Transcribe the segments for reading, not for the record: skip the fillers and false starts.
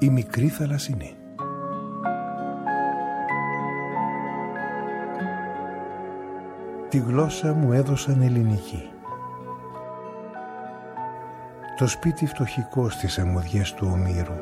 Η μικρή θαλασσινή. Τη γλώσσα μου έδωσαν ελληνική. Το σπίτι φτωχικό στις αμμουδιές του Ομήρου.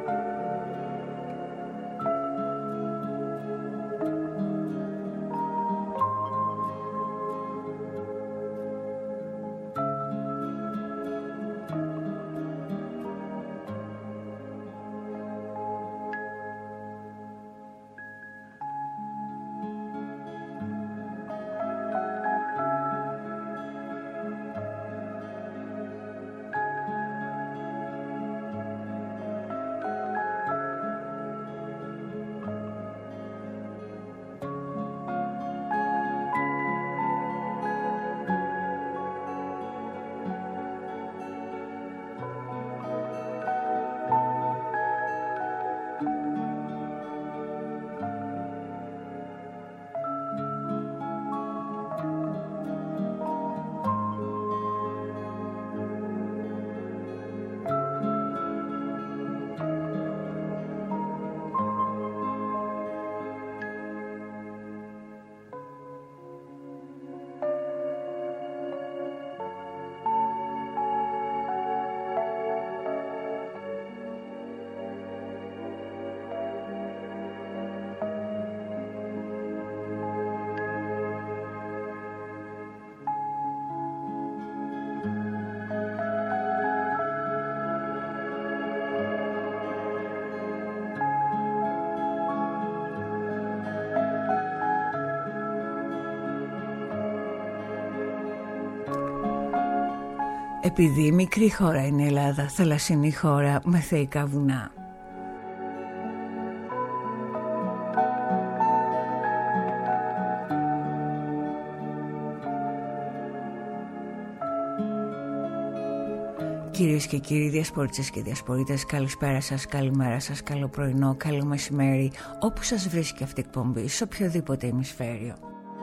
Επειδή μικρή χώρα είναι η Ελλάδα, θαλασσινή χώρα με θεϊκά βουνά. Κυρίες και κύριοι, διασπορτές και διασπορίτες, καλησπέρα σας, καλημέρα σας, καλό πρωινό, καλό μεσημέρι, όπου σας βρίσκει αυτή η εκπομπή, σε οποιοδήποτε ημισφαίριο.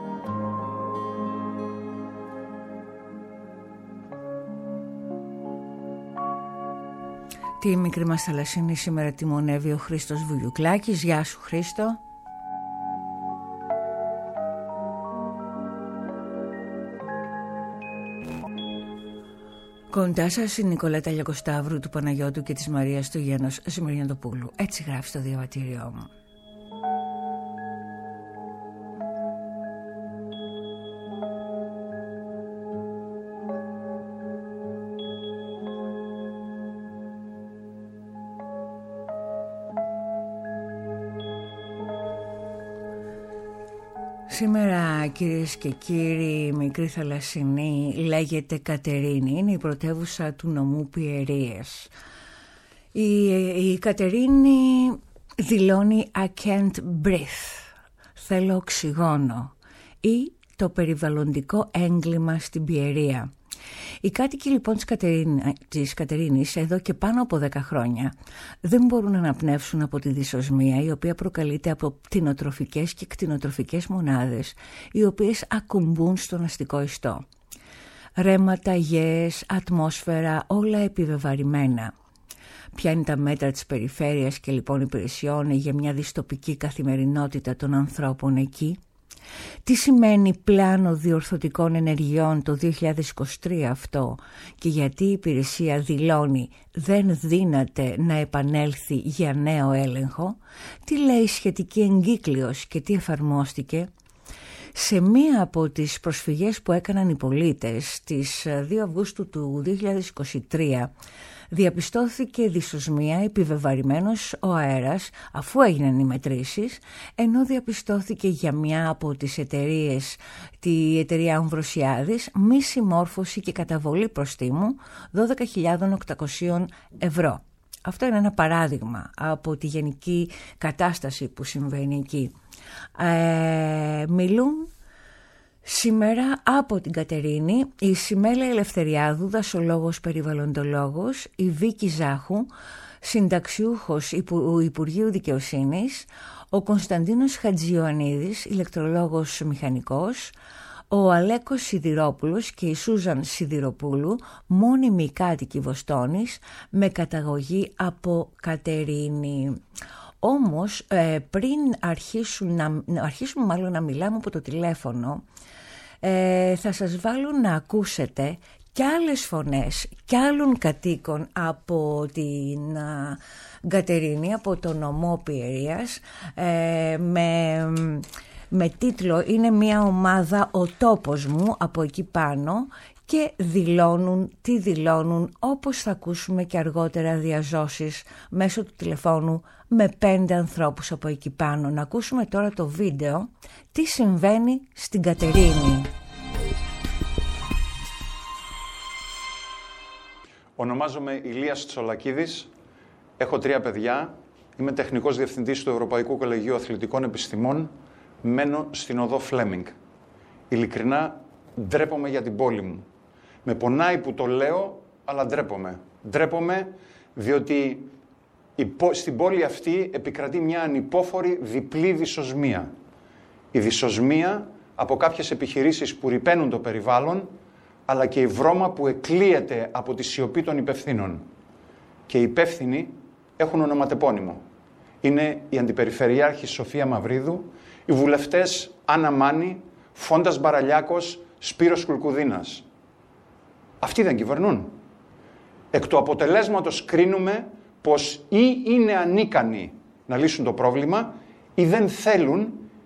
Τη μικρή μας θαλασσινή σήμερα τιμονεύει ο Χρήστος Βουγιουκλάκης. Γεια σου Χρήστο. Κοντά σας η Νικολέτα Λιακοσταύρου, του Παναγιώτου και της Μαρίας του Γιάννος Ζημεριαντοπούλου. Έτσι γράφει στο διαβατήριό μου. Σήμερα, κυρίες και κύριοι, η μικρή θαλασσινή λέγεται Κατερίνη. Είναι η πρωτεύουσα του νομού Πιερίες. Η Κατερίνη δηλώνει I can't breathe, θέλω οξυγόνο, ή το περιβαλλοντικό έγκλημα στην Πιερία. Οι κάτοικοι λοιπόν της Κατερίνης εδώ και πάνω από 10 χρόνια δεν μπορούν να αναπνεύσουν από τη δυσοσμία, η οποία προκαλείται από κτηνοτροφικές και κτηνοτροφικές μονάδες, οι οποίες ακουμπούν στον αστικό ιστό. Ρέματα, γέες, ατμόσφαιρα, όλα επιβεβαρημένα. Ποια είναι τα μέτρα της περιφέρειας και λοιπόν υπηρεσιών για μια δυστοπική καθημερινότητα των ανθρώπων εκεί? Τι σημαίνει πλάνο διορθωτικών ενεργειών το 2023 αυτό, και γιατί η υπηρεσία δηλώνει δεν δύναται να επανέλθει για νέο έλεγχο? Τι λέει σχετική εγκύκλειος και τι εφαρμόστηκε? Σε μία από τις προσφυγές που έκαναν οι πολίτες στις 2 Αυγούστου του 2023 διαπιστώθηκε δυσοσμία, επιβεβαρημένος ο αέρας αφού έγιναν οι μετρήσεις, ενώ διαπιστώθηκε για μια από τις εταιρείες, τη εταιρεία Αμβροσιάδης, μη συμμόρφωση και καταβολή προστίμου 12.800 ευρώ. Αυτό είναι ένα παράδειγμα από τη γενική κατάσταση που συμβαίνει εκεί. Μιλούν σήμερα από την Κατερίνη η Σιμέλα Ελευθεριάδου, δασολόγος περιβαλλοντολόγος, η Βίκη Ζάχου, συνταξιούχος Υπουργείου Δικαιοσύνης, ο Κωνσταντίνος Χατζιωαννίδης, ηλεκτρολόγος μηχανικός, ο Αλέκος Σιδηρόπουλος και η Σούζαν Σιδηροπούλου, μόνιμοι κάτοικοι Βοστόνης, με καταγωγή από Κατερίνη. Όμως πριν αρχίσουμε μάλλον να μιλάμε από το τηλέφωνο, θα σας βάλω να ακούσετε κι άλλες φωνές κι άλλων κατοίκων από την Κατερίνη, από το νομό Πιερίας, με τίτλο «Είναι μια ομάδα ο τόπος μου» από εκεί πάνω, και δηλώνουν όπως θα ακούσουμε και αργότερα διαζώσεις μέσω του τηλεφώνου με 5 ανθρώπους από εκεί πάνω. Να ακούσουμε τώρα το βίντεο τι συμβαίνει στην Κατερίνη. Ονομάζομαι Ηλίας Τσολακίδης, έχω 3 παιδιά, είμαι τεχνικός διευθυντής του Ευρωπαϊκού Κολεγίου Αθλητικών Επιστημών, μένω στην οδό Φλέμινγκ. Ειλικρινά ντρέπομαι για την πόλη μου. Με πονάει που το λέω, αλλά ντρέπομαι. Ντρέπομαι διότι στην πόλη αυτή επικρατεί μια ανυπόφορη διπλή δυσοσμία. Η δυσοσμία από κάποιες επιχειρήσεις που ρυπαίνουν το περιβάλλον, αλλά και η βρώμα που εκλείεται από τη σιωπή των υπευθύνων. Και οι υπεύθυνοι έχουν ονοματεπώνυμο. Είναι η Αντιπεριφερειάρχη Σοφία Μαυρίδου, οι βουλευτές Άννα Μάνη, Φόντας Μπαραλιάκος, Σπύρος Κουλκουδίνας. Αυτοί δεν κυβερνούν. Εκ του αποτελέσματος κρίνουμε πως ή είναι ανίκανοι να λύσουν το πρόβλημα ή δεν θέλουν,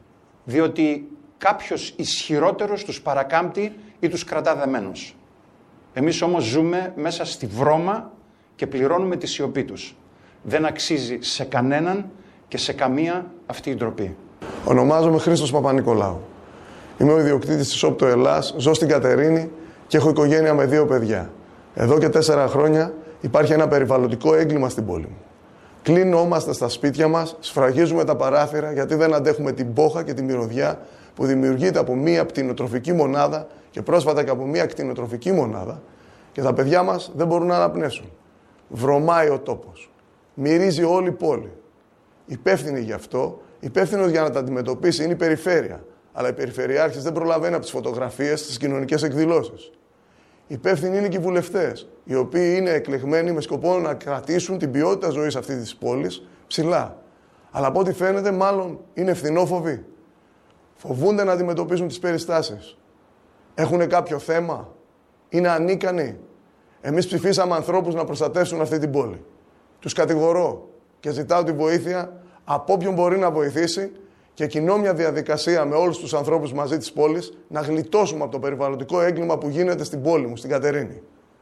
διότι κάποιος ισχυρότερος τους παρακάμπτει ή τους κρατά δεμένους. Εμείς όμως ζούμε μέσα στη βρώμα και πληρώνουμε τη σιωπή τους. Δεν αξίζει σε κανέναν και σε καμία αυτή η ντροπή. Ονομάζομαι Χρήστος Παπα-Νικολάου. Είμαι ο ιδιοκτήτης της Όπτο Ελλάς, ζω στην Κατερίνη και έχω οικογένεια με 2 παιδιά. Εδώ και 4 χρόνια υπάρχει ένα περιβαλλοντικό έγκλημα στην πόλη μου. Κλεινόμαστε στα σπίτια μας, σφραγίζουμε τα παράθυρα γιατί δεν αντέχουμε την πόχα και τη μυρωδιά που δημιουργείται από μία κτηνοτροφική μονάδα και πρόσφατα και από μία κτηνοτροφική μονάδα, και τα παιδιά μας δεν μπορούν να αναπνέσουν. Βρωμάει ο τόπος. Μυρίζει όλη η πόλη. Υπεύθυνοι γι' αυτό, υπεύθυνος για να τα αντιμετωπίσει είναι η περιφέρεια. Αλλά η περιφερειάρχης δεν προλαβαίνει από τις φωτογραφίες στις κοινωνικές εκδηλώσεις. Υπεύθυνοι είναι και οι βουλευτές, οι οποίοι είναι εκλεγμένοι με σκοπό να κρατήσουν την ποιότητα ζωής αυτής της πόλης ψηλά. Αλλά από ό,τι φαίνεται, μάλλον είναι ευθυνόφοβοι. Φοβούνται να αντιμετωπίσουν τις περιστάσεις. Έχουν κάποιο θέμα. Είναι ανίκανοι. Εμείς ψηφίσαμε ανθρώπους να προστατεύσουν αυτή την πόλη. Τους κατηγορώ και ζητάω τη βοήθεια από όποιον μπορεί να βοηθήσει και κοινώ μια διαδικασία με όλους τους ανθρώπους μαζί της πόλης να γλιτώσουμε από το περιβαλλοντικό έγκλημα που γίνεται στην πόλη μου, στην Κατερίνη.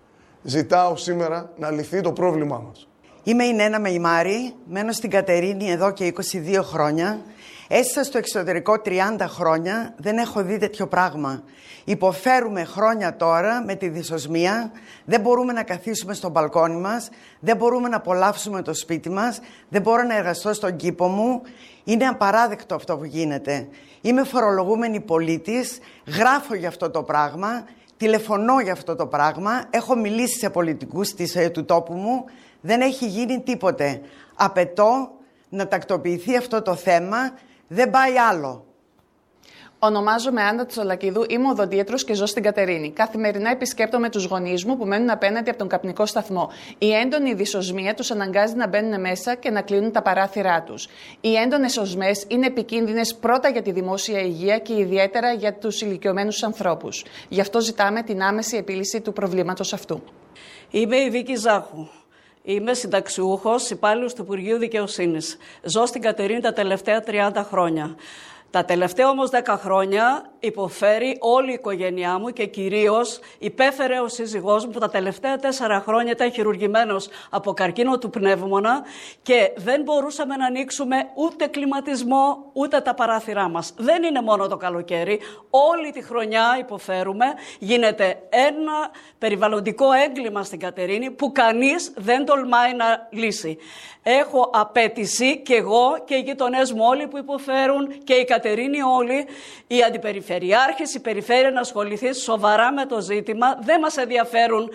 Ζητάω σήμερα να λυθεί το πρόβλημά μας. Είμαι η Νένα Μεϊμάρη, μένω στην Κατερίνη εδώ και 22 χρόνια. Έζησα στο εξωτερικό 30 χρόνια, δεν έχω δει τέτοιο πράγμα. Υποφέρουμε χρόνια τώρα με τη δυσοσμία, δεν μπορούμε να καθίσουμε στο μπαλκόνι μας, δεν μπορούμε να απολαύσουμε το σπίτι μας, δεν μπορώ να εργαστώ στον κήπο μου. Είναι απαράδεκτο αυτό που γίνεται. Είμαι φορολογούμενη πολίτης, γράφω για αυτό το πράγμα, τηλεφωνώ για αυτό το πράγμα, έχω μιλήσει σε πολιτικούς του τόπου μου, δεν έχει γίνει τίποτε. Απαιτώ να τακτοποιηθεί αυτό το θέμα, δεν πάει άλλο. Ονομάζομαι Άννα Τσολακίδου, είμαι οδοντίατρος και ζω στην Κατερίνη. Καθημερινά επισκέπτομαι τους γονείς μου που μένουν απέναντι από τον καπνικό σταθμό. Η έντονη δυσοσμία τους αναγκάζει να μπαίνουν μέσα και να κλείνουν τα παράθυρά τους. Οι έντονες οσμές είναι επικίνδυνες πρώτα για τη δημόσια υγεία και ιδιαίτερα για τους ηλικιωμένους ανθρώπους. Γι' αυτό ζητάμε την άμεση επίλυση του προβλήματος αυτού. Είμαι η Βίκη Ζάχου. Είμαι συνταξιούχος υπάλληλος του Υπουργείου Δικαιοσύνης. Ζω στην Κατερίνη τα τελευταία 30 χρόνια. Τα τελευταία όμως 10 χρόνια υποφέρει όλη η οικογένειά μου και κυρίως υπέφερε ο σύζυγός μου που τα τελευταία 4 χρόνια ήταν χειρουργημένος από καρκίνο του πνεύμονα και δεν μπορούσαμε να ανοίξουμε ούτε κλιματισμό ούτε τα παράθυρά μας. Δεν είναι μόνο το καλοκαίρι, όλη τη χρονιά υποφέρουμε. Γίνεται ένα περιβαλλοντικό έγκλημα στην Κατερίνη που κανείς δεν τολμάει να λύσει. Έχω απέτηση και εγώ και οι γειτονές μου όλοι που υποφέρουν και οι κατοικοί Κατερίνη όλοι, οι αντιπεριφερειάρχες, η περιφέρεια να ασχοληθεί σοβαρά με το ζήτημα. Δεν μας ενδιαφέρουν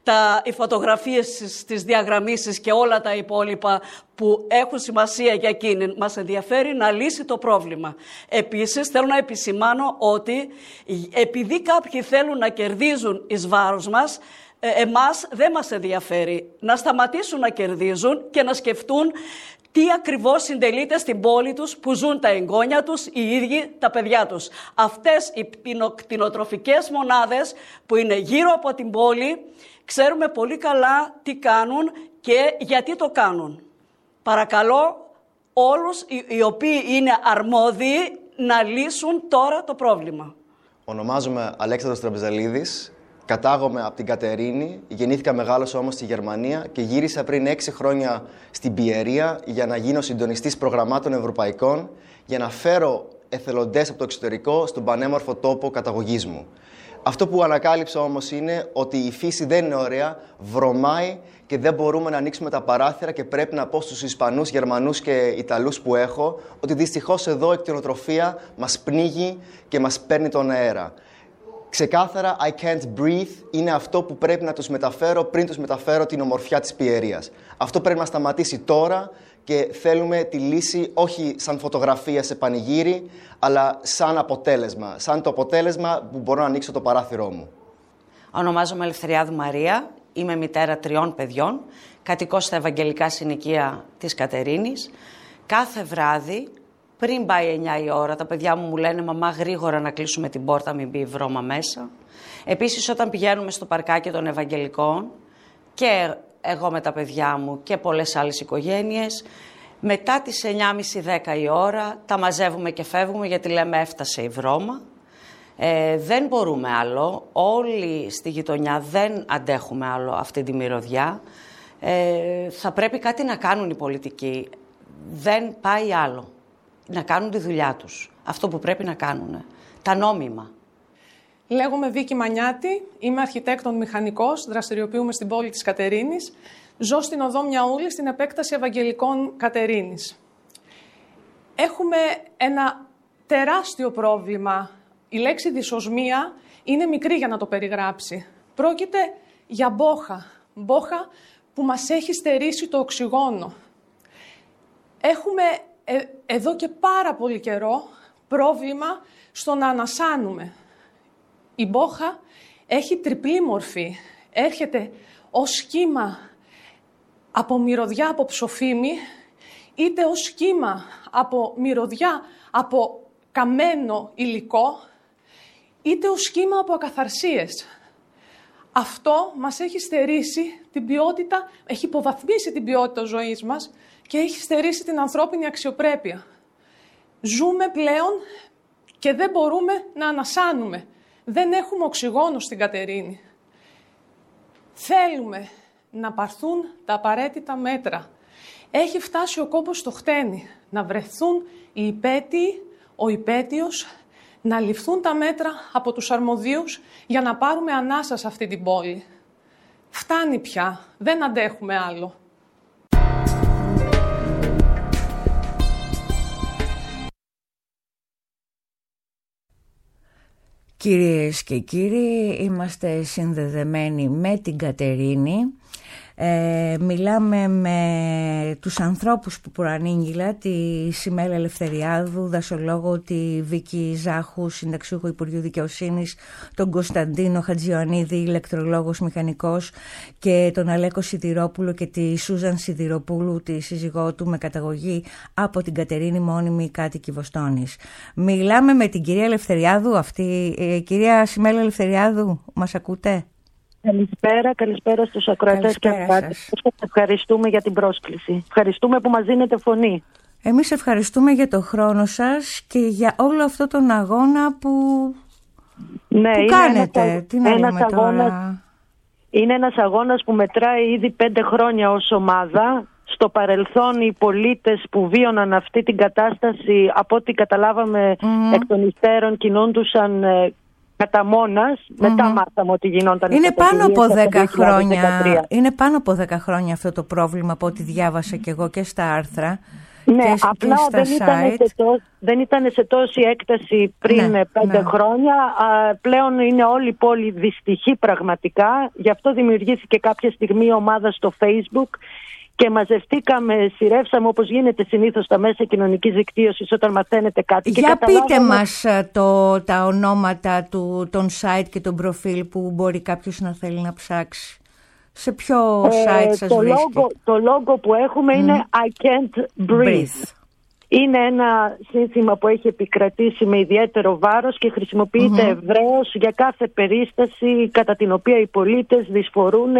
οι φωτογραφίες στις διαγραμμίσεις και όλα τα υπόλοιπα που έχουν σημασία για εκείνη. Μας ενδιαφέρει να λύσει το πρόβλημα. Επίσης, θέλω να επισημάνω ότι επειδή κάποιοι θέλουν να κερδίζουν εις βάρος μας, εμάς δεν μας ενδιαφέρει. Να σταματήσουν να κερδίζουν και να σκεφτούν τι ακριβώς συντελείται στην πόλη τους που ζουν τα εγγόνια τους, οι ίδιοι τα παιδιά τους. Αυτές οι κτηνοτροφικές μονάδες που είναι γύρω από την πόλη, ξέρουμε πολύ καλά τι κάνουν και γιατί το κάνουν. Παρακαλώ όλους οι οποίοι είναι αρμόδιοι να λύσουν τώρα το πρόβλημα. Ονομάζομαι Αλέξανδρος Τραπεζαλίδης, κατάγομαι από την Κατερίνη, γεννήθηκα μεγάλωσα όμως στη Γερμανία και γύρισα πριν 6 χρόνια στην Πιερία για να γίνω συντονιστής προγραμμάτων ευρωπαϊκών, για να φέρω εθελοντές από το εξωτερικό στον πανέμορφο τόπο καταγωγής μου. Αυτό που ανακάλυψα όμως είναι ότι η φύση δεν είναι ωραία, βρωμάει και δεν μπορούμε να ανοίξουμε τα παράθυρα και πρέπει να πω στους Ισπανούς, Γερμανούς και Ιταλούς που έχω ότι δυστυχώς εδώ η κτηνοτροφία μας πνίγει και μας παίρνει τον αέρα. Ξεκάθαρα, I can't breathe είναι αυτό που πρέπει να τους μεταφέρω πριν τους μεταφέρω την ομορφιά της Πιερίας. Αυτό πρέπει να σταματήσει τώρα και θέλουμε τη λύση όχι σαν φωτογραφία σε πανηγύρι, αλλά σαν αποτέλεσμα. Σαν το αποτέλεσμα που μπορώ να ανοίξω το παράθυρό μου. Ονομάζομαι Ελευθεριάδου Μαρία, είμαι μητέρα 3 παιδιών, κατοικώ στα Ευαγγελικά Συνοικεία της Κατερίνης. Κάθε βράδυ, πριν πάει 9 η ώρα, τα παιδιά μου λένε «Μαμά, γρήγορα να κλείσουμε την πόρτα, μην μπει βρώμα μέσα». Επίσης, όταν πηγαίνουμε στο παρκάκι των Ευαγγελικών, και εγώ με τα παιδιά μου και πολλές άλλες οικογένειες, μετά τις 9.30-10 η ώρα τα μαζεύουμε και φεύγουμε γιατί λέμε έφτασε η βρώμα. Δεν μπορούμε άλλο, όλοι στη γειτονιά δεν αντέχουμε άλλο αυτή τη μυρωδιά. Θα πρέπει κάτι να κάνουν οι πολιτικοί, δεν πάει άλλο. Να κάνουν τη δουλειά τους, αυτό που πρέπει να κάνουν, τα νόμιμα. Λέγομαι Βίκη Μανιάτη, είμαι αρχιτέκτον μηχανικός, δραστηριοποιούμε στην πόλη της Κατερίνης. Ζω στην οδό Μιαούλη, στην επέκταση Ευαγγελικών Κατερίνης. Έχουμε ένα τεράστιο πρόβλημα. Η λέξη δυσοσμία είναι μικρή για να το περιγράψει. Πρόκειται για μπόχα. Μπόχα που μας έχει στερήσει το οξυγόνο. Έχουμε εδώ και πάρα πολύ καιρό πρόβλημα στο να ανασάνουμε. Η μπόχα έχει τριπλή μορφή. Έρχεται ως κύμα από μυρωδιά από ψοφίμι, είτε ως κύμα από μυρωδιά από καμένο υλικό, είτε ως κύμα από ακαθαρσίες. Αυτό μας έχει στερήσει την ποιότητα, έχει υποβαθμίσει την ποιότητα ζωής μας και έχει στερήσει την ανθρώπινη αξιοπρέπεια. Ζούμε πλέον και δεν μπορούμε να ανασάνουμε. Δεν έχουμε οξυγόνο στην Κατερίνη. Θέλουμε να πάρθουν τα απαραίτητα μέτρα. Έχει φτάσει ο κόμπος στο χτένι. Να βρεθούν οι υπέτειοι, ο υπέτειος, να ληφθούν τα μέτρα από τους αρμοδίους για να πάρουμε ανάσα σε αυτή την πόλη. Φτάνει πια. Δεν αντέχουμε άλλο. Κυρίες και κύριοι, είμαστε συνδεδεμένοι με την Κατερίνη. Μιλάμε με τους ανθρώπους που προανήγγυλα, τη Σιμέλα Ελευθεριάδου, δασολόγο, τη Βίκη Ζάχου, συνταξιούχο Υπουργείου Δικαιοσύνης, τον Κωνσταντίνο Χατζιωαννίδη, ηλεκτρολόγος μηχανικός, και τον Αλέκο Σιδηρόπουλο και τη Σούζαν Σιδηροπούλου, τη σύζυγό του, με καταγωγή από την Κατερίνη, μόνιμη κάτοικη Βοστόνης. Μιλάμε με την κυρία Ελευθεριάδου αυτή. Κυρία Σιμέλα Ελευθεριάδου, μας ακούτε? Καλησπέρα στους ακροατές και ακροάτες. Ευχαριστούμε για την πρόσκληση. Ευχαριστούμε που μας δίνετε φωνή. Εμείς ευχαριστούμε για το χρόνο σας και για όλο αυτό τον αγώνα που κάνετε. Τι να λέμε τώρα. Είναι ένας αγώνας που μετράει ήδη 5 χρόνια ως ομάδα. Στο παρελθόν οι πολίτες που βίωναν αυτή την κατάσταση, από ό,τι καταλάβαμε εκ των υστέρων, κινούντουσαν κατά μόνας. Μετά μάθαμε ότι γινόταν. Είναι πάνω από 10 χρόνια. Είναι πάνω από 10 χρόνια αυτό το πρόβλημα, από ό,τι διάβασα κι εγώ και στα άρθρα. Ναι, απλά δεν ήταν σε τόση έκταση πριν 5 χρόνια. Πλέον είναι όλη η πόλη δυστυχή πραγματικά. Γι' αυτό δημιουργήθηκε κάποια στιγμή ομάδα στο Facebook και μαζευτήκαμε, σειρεύσαμε όπως γίνεται συνήθως στα μέσα κοινωνικής δικτύωσης όταν μαθαίνετε κάτι. Για πείτε μας τα ονόματα των site και των προφίλ που μπορεί κάποιος να θέλει να ψάξει. Σε ποιο site σας βρίσκει? Το logo που έχουμε είναι I can't breathe. Είναι ένα σύνθημα που έχει επικρατήσει με ιδιαίτερο βάρος και χρησιμοποιείται ευρέως για κάθε περίσταση κατά την οποία οι πολίτες δυσφορούν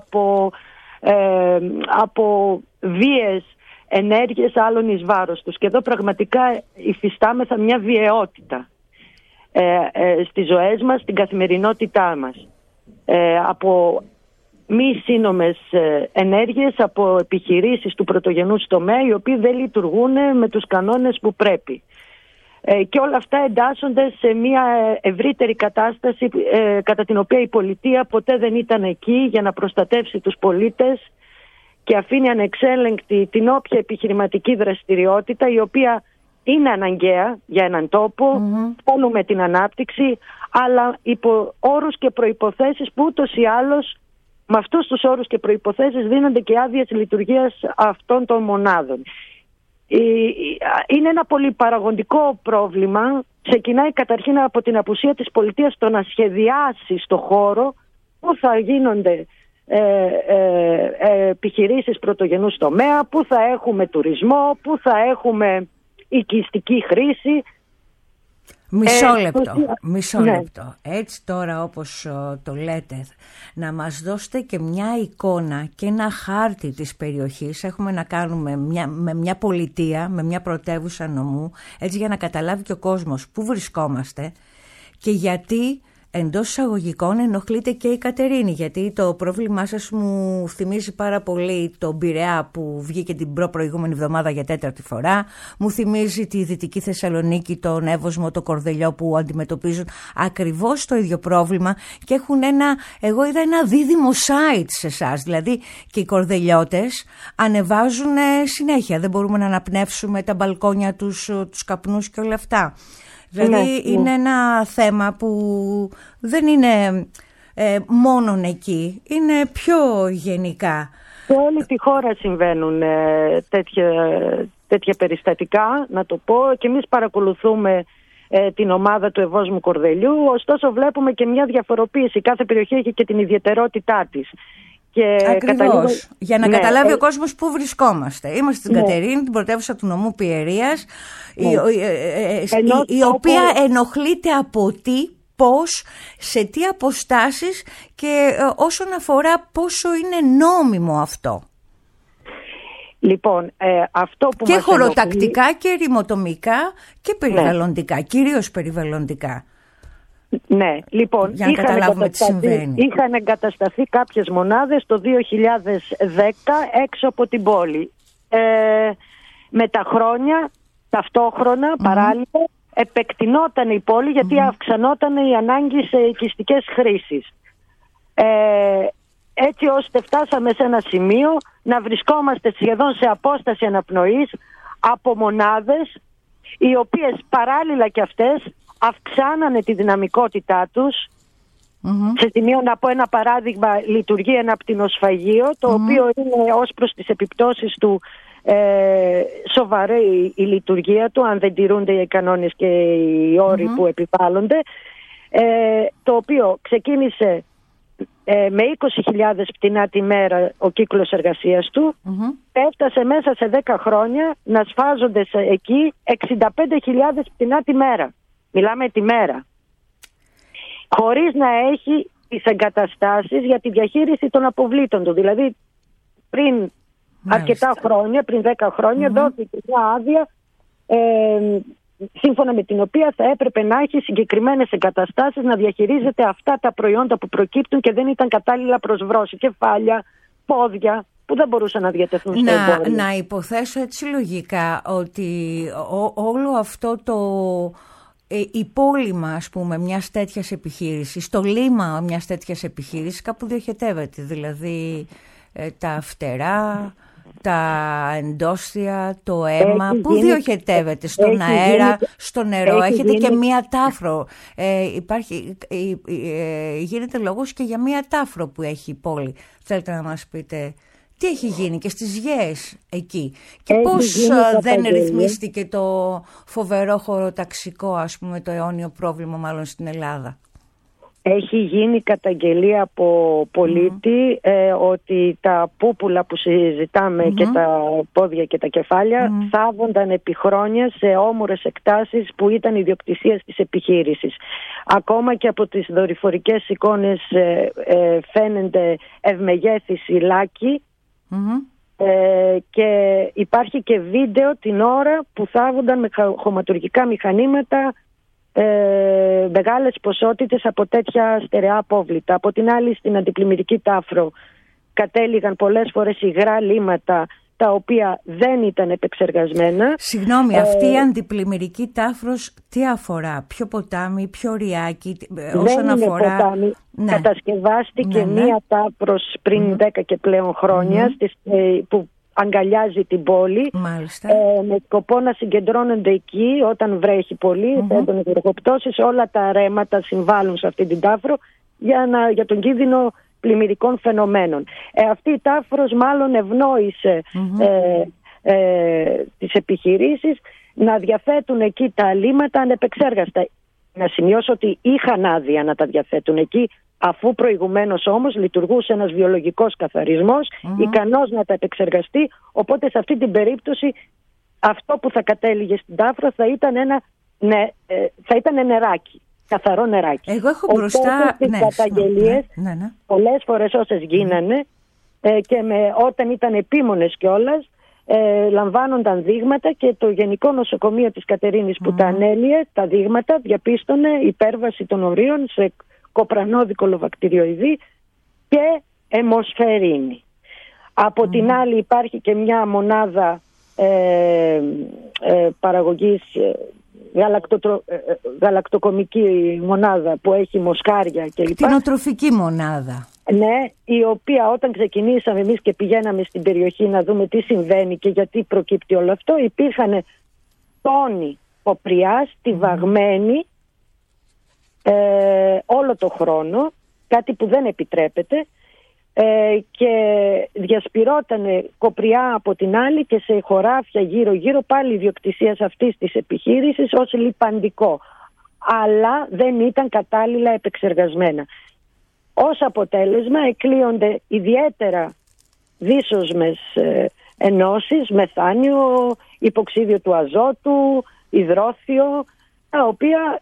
από βίες ενέργειες άλλων εις βάρος τους. Και εδώ πραγματικά υφιστάμεθα μια βιαιότητα στις ζωές μας, στην καθημερινότητά μας. Από μη σύνομες ενέργειες, από επιχειρήσεις του πρωτογενούς τομέα, οι οποίοι δεν λειτουργούν με τους κανόνες που πρέπει. Και όλα αυτά εντάσσονται σε μια ευρύτερη κατάσταση κατά την οποία η πολιτεία ποτέ δεν ήταν εκεί για να προστατεύσει τους πολίτες και αφήνει ανεξέλεγκτη την όποια επιχειρηματική δραστηριότητα, η οποία είναι αναγκαία για έναν τόπο, θέλουμε την ανάπτυξη, αλλά υπό όρους και προϋποθέσεις που ούτως ή άλλως με αυτούς τους όρους και προϋποθέσεις δίνονται και άδειες λειτουργίας αυτών των μονάδων. Είναι ένα πολυπαραγοντικό πρόβλημα. Ξεκινάει καταρχήν από την απουσία της πολιτείας στο να σχεδιάσει στο χώρο που θα γίνονται επιχειρήσεις πρωτογενούς τομέα, που θα έχουμε τουρισμό, που θα έχουμε οικιστική χρήση. Μισό λεπτό. Έτσι τώρα όπως το λέτε, να μας δώσετε και μια εικόνα και ένα χάρτη της περιοχής. Έχουμε να κάνουμε με μια πολιτεία, με μια πρωτεύουσα νομού, έτσι για να καταλάβει και ο κόσμος πού βρισκόμαστε και γιατί εντός εισαγωγικών ενοχλείται και η Κατερίνη. Γιατί το πρόβλημά σας μου θυμίζει πάρα πολύ τον Πειραιά που βγήκε την προηγούμενη εβδομάδα για 4η φορά. Μου θυμίζει τη Δυτική Θεσσαλονίκη, τον Εύωσμο, το Κορδελιό, που αντιμετωπίζουν ακριβώς το ίδιο πρόβλημα και έχουν εγώ είδα ένα δίδυμο site σε εσάς. Δηλαδή και οι κορδελιώτες ανεβάζουν συνέχεια. Δεν μπορούμε να αναπνεύσουμε τα μπαλκόνια τους καπνούς και όλα αυτά. Δηλαδή είναι ένα θέμα που δεν είναι μόνον εκεί, είναι πιο γενικά. Σε όλη τη χώρα συμβαίνουν τέτοια περιστατικά, να το πω, και εμείς παρακολουθούμε την ομάδα του Ευόσμου Κορδελιού, ωστόσο βλέπουμε και μια διαφοροποίηση. Κάθε περιοχή έχει και την ιδιαιτερότητά της. Ακριβώς, για να καταλάβει ο κόσμος πού βρισκόμαστε. Είμαστε στην Κατερίνη, την πρωτεύουσα του νομού Πιερίας, η οποία ενοχλείται από πώς, σε τι αποστάσεις και όσον αφορά πόσο είναι νόμιμο αυτό. Λοιπόν, αυτό που και χωροτακτικά και ρημοτομικά και περιβαλλοντικά, κυρίως περιβαλλοντικά. Ναι, λοιπόν, είχαν εγκατασταθεί κάποιες μονάδες το 2010 έξω από την πόλη. Με τα χρόνια, ταυτόχρονα, παράλληλα, επεκτηνόταν η πόλη γιατί αυξανόταν η ανάγκη σε οικιστικές χρήσεις. Έτσι ώστε φτάσαμε σε ένα σημείο να βρισκόμαστε σχεδόν σε απόσταση αναπνοής από μονάδες οι οποίες παράλληλα και αυτές αυξάνανε τη δυναμικότητά τους. Σε σημείο, να πω ένα παράδειγμα, λειτουργεί ένα πτηνοσφαγείο, το οποίο είναι ως προς τις επιπτώσεις του σοβαρή η λειτουργία του, αν δεν τηρούνται οι κανόνες και οι όροι που επιβάλλονται, το οποίο ξεκίνησε με 20.000 πτηνά τη μέρα ο κύκλος εργασίας του, έφτασε μέσα σε 10 χρόνια να σφάζονται εκεί 65.000 πτηνά τη μέρα. Μιλάμε τη μέρα. Χωρίς να έχει τις εγκαταστάσεις για τη διαχείριση των αποβλήτων του. Δηλαδή πριν αρκετά χρόνια, πριν 10 χρόνια, δόθηκε μια άδεια σύμφωνα με την οποία θα έπρεπε να έχει συγκεκριμένες εγκαταστάσεις να διαχειρίζεται αυτά τα προϊόντα που προκύπτουν και δεν ήταν κατάλληλα προσβρώσει. Κεφάλια, πόδια που δεν μπορούσαν να διατεθούν στο εμπόριο. Να υποθέσω έτσι λογικά ότι όλο αυτό το υπόλοιμα, ας πούμε, μιας τέτοιας επιχείρησης, το λίμα μιας τέτοιας επιχείρησης κάπου διοχετεύεται. Δηλαδή τα φτερά, τα εντόστια, το αίμα, πού διοχετεύεται, στον αέρα, στο νερό, έχετε και μία τάφρο. Γίνεται λόγος και για μία τάφρο που έχει η πόλη. Θέλετε να μας πείτε τι έχει γίνει και στις γέες εκεί και πώς δεν ρυθμίστηκε το φοβερό χωροταξικό, ας πούμε, το αιώνιο πρόβλημα μάλλον στην Ελλάδα? Έχει γίνει καταγγελία από πολίτη ότι τα πούπουλα που συζητάμε και τα πόδια και τα κεφάλια θάβονταν επί χρόνια σε όμορες εκτάσεις που ήταν ιδιοκτησίας της επιχείρησης. Ακόμα και από τις δορυφορικές εικόνες φαίνεται ευμεγέθη λάκη και υπάρχει και βίντεο την ώρα που θάβονταν με χωματουργικά μηχανήματα μεγάλες ποσότητες από τέτοια στερεά απόβλητα. Από την άλλη, στην αντιπλημμυρική τάφρο κατέληγαν πολλές φορές υγρά λίματα τα οποία δεν ήταν επεξεργασμένα. Συγγνώμη, αυτή η αντιπλημμυρική τάφρος τι αφορά? Ποιο ποτάμι, ποιο ριάκι, όσον αφορά? Ποτάμι. Ναι. Κατασκευάστηκε μία τάφρος πριν 10 και πλέον χρόνια που αγκαλιάζει την πόλη, με σκοπό να συγκεντρώνονται εκεί όταν βρέχει πολύ, έντονες βροχοπτώσεις, όλα τα ρέματα συμβάλλουν σε αυτή την τάφρο για τον κίνδυνο πλημμυρικών φαινομένων. Αυτή η τάφρος μάλλον ευνόησε τις επιχειρήσεις να διαθέτουν εκεί τα αλίμματα ανεπεξέργαστα. Να σημειώσω ότι είχαν άδεια να τα διαθέτουν εκεί, αφού προηγουμένως όμως λειτουργούσε ένας βιολογικός καθαρισμός, ικανός να τα επεξεργαστεί, οπότε σε αυτή την περίπτωση αυτό που θα κατέληγε στην τάφρο θα ήταν νεράκι, καθαρό νεράκι. Εγώ έχω μπροστά στις καταγγελίες, πολλές φορές όσες γίνανε και όταν ήταν επίμονες κιόλας, λαμβάνονταν δείγματα και το Γενικό Νοσοκομείο της Κατερίνης που τα ανέλυε, τα δείγματα διαπίστωνε υπέρβαση των ορίων σε κοπρανόδι κολοβακτηριοειδή και αιμοσφαιρίνη. Από την άλλη υπάρχει και μια μονάδα παραγωγής, γαλακτοκομική μονάδα που έχει μοσχάρια κλπ. Κτηνοτροφική μονάδα. Ναι, η οποία όταν ξεκινήσαμε εμείς και πηγαίναμε στην περιοχή να δούμε τι συμβαίνει και γιατί προκύπτει όλο αυτό, υπήρχαν τόνοι κοπριάς τυβαγμένοι όλο το χρόνο, κάτι που δεν επιτρέπεται, και διασπυρότανε κοπριά από την άλλη και σε χωράφια γύρω-γύρω, πάλι ιδιοκτησίας αυτής της επιχείρησης, ως λιπαντικό, αλλά δεν ήταν κατάλληλα επεξεργασμένα. Ως αποτέλεσμα εκλείονται ιδιαίτερα δύσοσμες ενώσεις, μεθάνιο, υποξίδιο του αζότου, υδρόθιο, τα οποία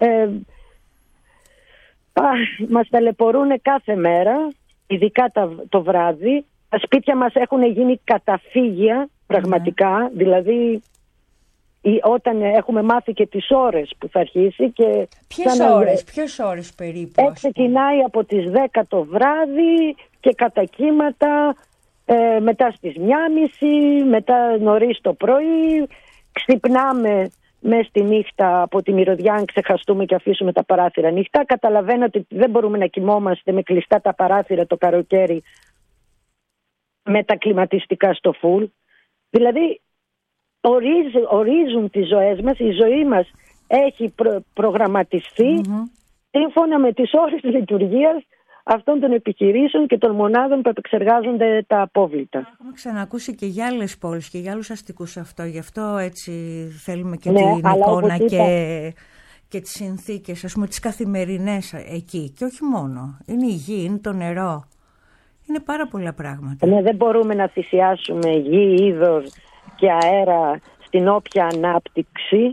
μας ταλαιπωρούν κάθε μέρα, ειδικά το βράδυ. Τα σπίτια μας έχουν γίνει καταφύγια πραγματικά, δηλαδή όταν έχουμε μάθει και τις ώρες που θα αρχίσει. Και ποιες ώρες περίπου? Ξεκινάει από τις 10 το βράδυ και κατά κύματα μετά στις 1:30, μετά νωρίς το πρωί. Ξυπνάμε μες στη νύχτα από τη μυρωδιά, αν ξεχαστούμε και αφήσουμε τα παράθυρα ανοιχτά. Καταλαβαίνετε ότι δεν μπορούμε να κοιμόμαστε με κλειστά τα παράθυρα το καλοκαίρι με τα κλιματιστικά στο φουλ. Δηλαδή ορίζουν τις ζωές μας, η ζωή μας έχει προγραμματιστεί σύμφωνα με τις ώρες λειτουργίας αυτών των επιχειρήσεων και των μονάδων που επεξεργάζονται τα απόβλητα. Έχουμε ξανακούσει και για άλλες πόλεις και για άλλους αστικούς αυτό, γι' αυτό έτσι θέλουμε και την εικόνα και τις συνθήκες, ας πούμε, τις καθημερινές εκεί. Και όχι μόνο, είναι η γη, είναι το νερό, είναι πάρα πολλά πράγματα. Ναι, δεν μπορούμε να θυσιάσουμε γη, είδος και αέρα στην όποια ανάπτυξη.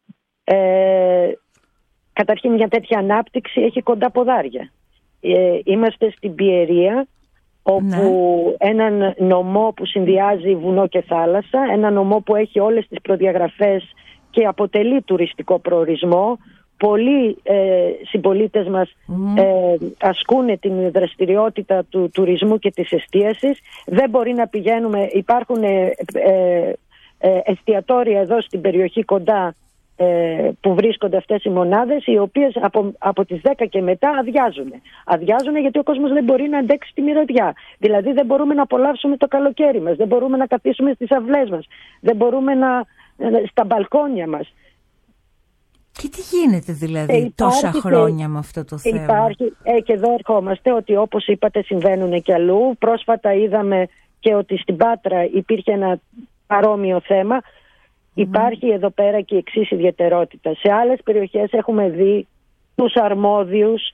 Καταρχήν μια τέτοια ανάπτυξη έχει κοντά ποδάρια. Είμαστε στην Πιερία, όπου έναν νομό που συνδυάζει βουνό και θάλασσα, ένα νομό που έχει όλες τις προδιαγραφές και αποτελεί τουριστικό προορισμό. Πολλοί συμπολίτες μας ασκούν την δραστηριότητα του τουρισμού και της εστίασης. Δεν μπορεί να πηγαίνουμε, υπάρχουν εστιατόρια εδώ στην περιοχή κοντά που βρίσκονται αυτές οι μονάδες, οι οποίες από τις 10 και μετά αδειάζουν. Αδειάζουν γιατί ο κόσμος δεν μπορεί να αντέξει τη μυρωδιά. Δηλαδή δεν μπορούμε να απολαύσουμε το καλοκαίρι μας, δεν μπορούμε να καθίσουμε στις αυλές μας, δεν μπορούμε στα μπαλκόνια μας. Και τι γίνεται δηλαδή τόσα χρόνια με αυτό το θέμα? Υπάρχει, και εδώ ερχόμαστε ότι όπως είπατε συμβαίνουν και αλλού. Πρόσφατα είδαμε και ότι στην Πάτρα υπήρχε ένα παρόμοιο θέμα. Υπάρχει εδώ πέρα και η εξής ιδιαιτερότητα. Σε άλλες περιοχές έχουμε δει τους αρμόδιους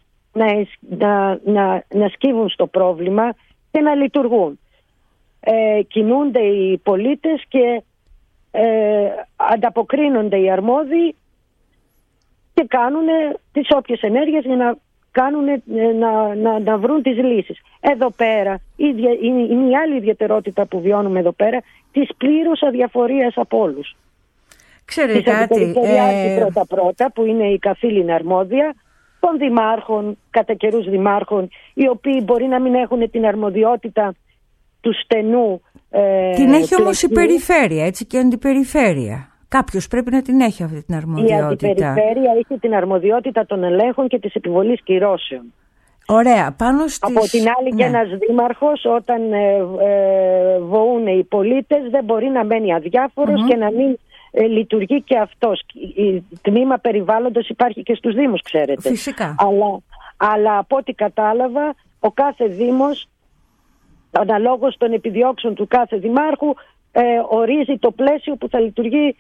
να σκύβουν στο πρόβλημα και να λειτουργούν. Κινούνται οι πολίτες και ανταποκρίνονται οι αρμόδιοι και κάνουν τις όποιες ενέργειες για να βρουν τις λύσεις. Εδώ πέρα είναι η άλλη ιδιαιτερότητα που βιώνουμε εδώ πέρα, της πλήρους αδιαφορίας από όλους. Ξέρετε κάτι, πρώτα που είναι η καθήλυνα αρμόδια, των δημάρχων, κατά καιρούς δημάρχων, οι οποίοι μπορεί να μην έχουν την αρμοδιότητα του στενού. Την έχει όμως η περιφέρεια, έτσι, και η αντιπεριφέρεια. Κάποιος πρέπει να την έχει αυτή την αρμοδιότητα. Η αντιπεριφέρεια έχει την αρμοδιότητα των ελέγχων και της επιβολής κυρώσεων. Ωραία. Από την άλλη και ένας δήμαρχος, όταν βοούν οι πολίτες, δεν μπορεί να μένει αδιάφορος και να μην λειτουργεί και αυτός. Τμήμα περιβάλλοντος υπάρχει και στους Δήμους, ξέρετε. Φυσικά. Αλλά από ό,τι κατάλαβα, ο κάθε Δήμος, αναλόγως των επιδιώξεων του κάθε δημάρχου, ορίζει το πλαίσιο που θα λειτουργεί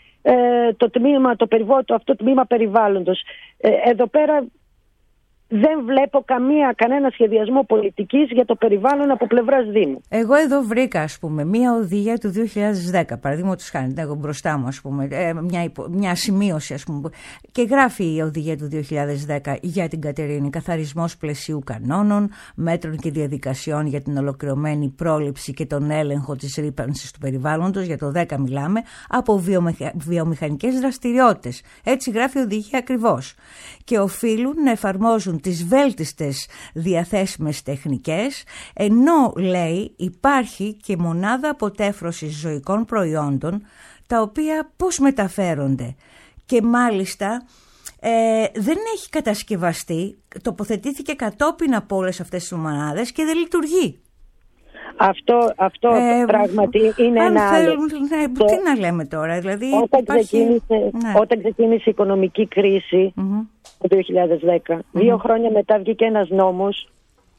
αυτό το τμήμα περιβάλλοντος. Εδώ πέρα δεν βλέπω κανένα σχεδιασμό πολιτικής για το περιβάλλον από πλευράς Δήμου. Εγώ εδώ βρήκα, ας πούμε, μία οδηγία του 2010, παραδείγματος χάρη, έχω μπροστά μου, ας πούμε, μια σημείωση, ας πούμε, και γράφει η οδηγία του 2010 για την Κατερίνη: καθαρισμός πλαισίου κανόνων, μέτρων και διαδικασιών για την ολοκληρωμένη πρόληψη και τον έλεγχο της ρύπανσης του περιβάλλοντος, για το 10 μιλάμε, από βιομηχανικές δραστηριότητες. Έτσι γράφει η οδηγία ακριβώς. Και οφείλουν να εφαρμόζουν τις βέλτιστες διαθέσιμες τεχνικές, ενώ, λέει, υπάρχει και μονάδα αποτέφρωσης ζωικών προϊόντων, τα οποία πώς μεταφέρονται. Και μάλιστα δεν έχει κατασκευαστεί, τοποθετήθηκε κατόπιν από όλες αυτές τις μονάδες και δεν λειτουργεί. Αυτό πράγματι είναι ένα άλλο. Τι να λέμε τώρα, δηλαδή όταν ξεκίνησε η οικονομική κρίση το 2010, 2 χρόνια μετά βγήκε ένας νόμος,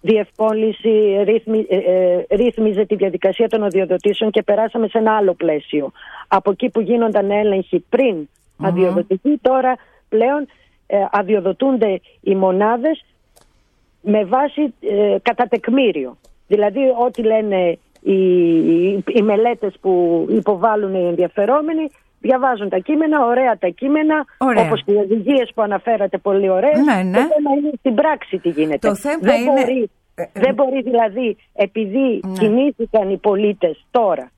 ρύθμιζε τη διαδικασία των αδειοδοτήσεων και περάσαμε σε ένα άλλο πλαίσιο. Από εκεί που γίνονταν έλεγχοι πριν αδειοδοτηθεί, τώρα πλέον αδειοδοτούνται οι μονάδες με βάση κατά τεκμήριο. Δηλαδή ό,τι λένε οι μελέτες που υποβάλλουν οι ενδιαφερόμενοι, διαβάζουν τα κείμενα, ωραία τα κείμενα, όπως και οι οδηγίες που αναφέρατε, πολύ ωραίες. Το θέμα είναι στην πράξη τι γίνεται. Δεν μπορεί δηλαδή, επειδή κινήθηκαν οι πολίτες τώρα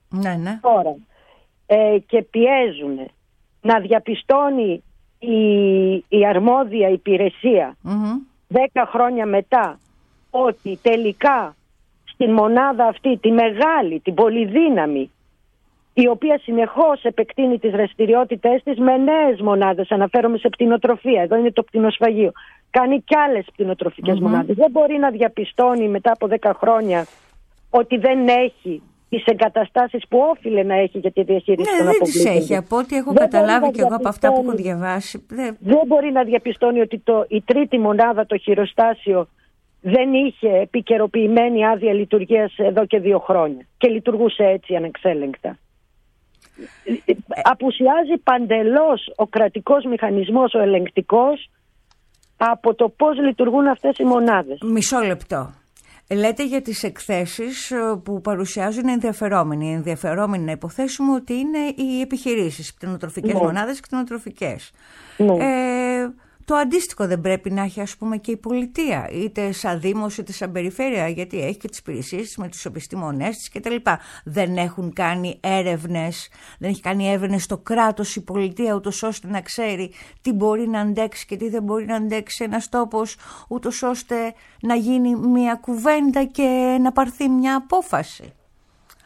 και πιέζουν να διαπιστώνει η αρμόδια υπηρεσία 10 χρόνια μετά ότι τελικά στην μονάδα αυτή, τη μεγάλη, την πολυδύναμη, η οποία συνεχώς επεκτείνει τις δραστηριότητές της με νέες μονάδες, αναφέρομαι σε πτηνοτροφία, εδώ είναι το πτηνοσφαγείο, κάνει κι άλλες πτηνοτροφικές μονάδες. Δεν μπορεί να διαπιστώνει μετά από 10 χρόνια ότι δεν έχει τις εγκαταστάσεις που όφιλε να έχει για τη διαχείριση των αποβλήτων. Δεν τις έχει, από ό,τι έχω καταλάβει και εγώ από αυτά που έχω διαβάσει. Δεν μπορεί να διαπιστώνει ότι η τρίτη μονάδα, το χειροστάσιο, δεν είχε επικαιροποιημένη άδεια λειτουργίας εδώ και 2 χρόνια και λειτουργούσε έτσι ανεξέλεγκτα. Απουσιάζει παντελώς ο κρατικός μηχανισμός, ο ελεγκτικός, από το πώς λειτουργούν αυτές οι μονάδες. Μισό λεπτό. Λέτε για τις εκθέσεις που παρουσιάζουν ενδιαφερόμενοι. Οι ενδιαφερόμενοι, να υποθέσουμε ότι είναι οι επιχειρήσεις, κτηνοτροφικές μονάδες, κτηνοτροφικές. Το αντίστοιχο δεν πρέπει να έχει, ας πούμε, και η πολιτεία, είτε σαν δήμος είτε σαν περιφέρεια, γιατί έχει και τις υπηρεσίες της με τους επιστήμονές της κτλ. Δεν έχουν κάνει έρευνες, δεν έχει κάνει έρευνες στο κράτος η πολιτεία, ούτως ώστε να ξέρει τι μπορεί να αντέξει και τι δεν μπορεί να αντέξει ένας τόπος, ούτως ώστε να γίνει μια κουβέντα και να πάρθει μια απόφαση.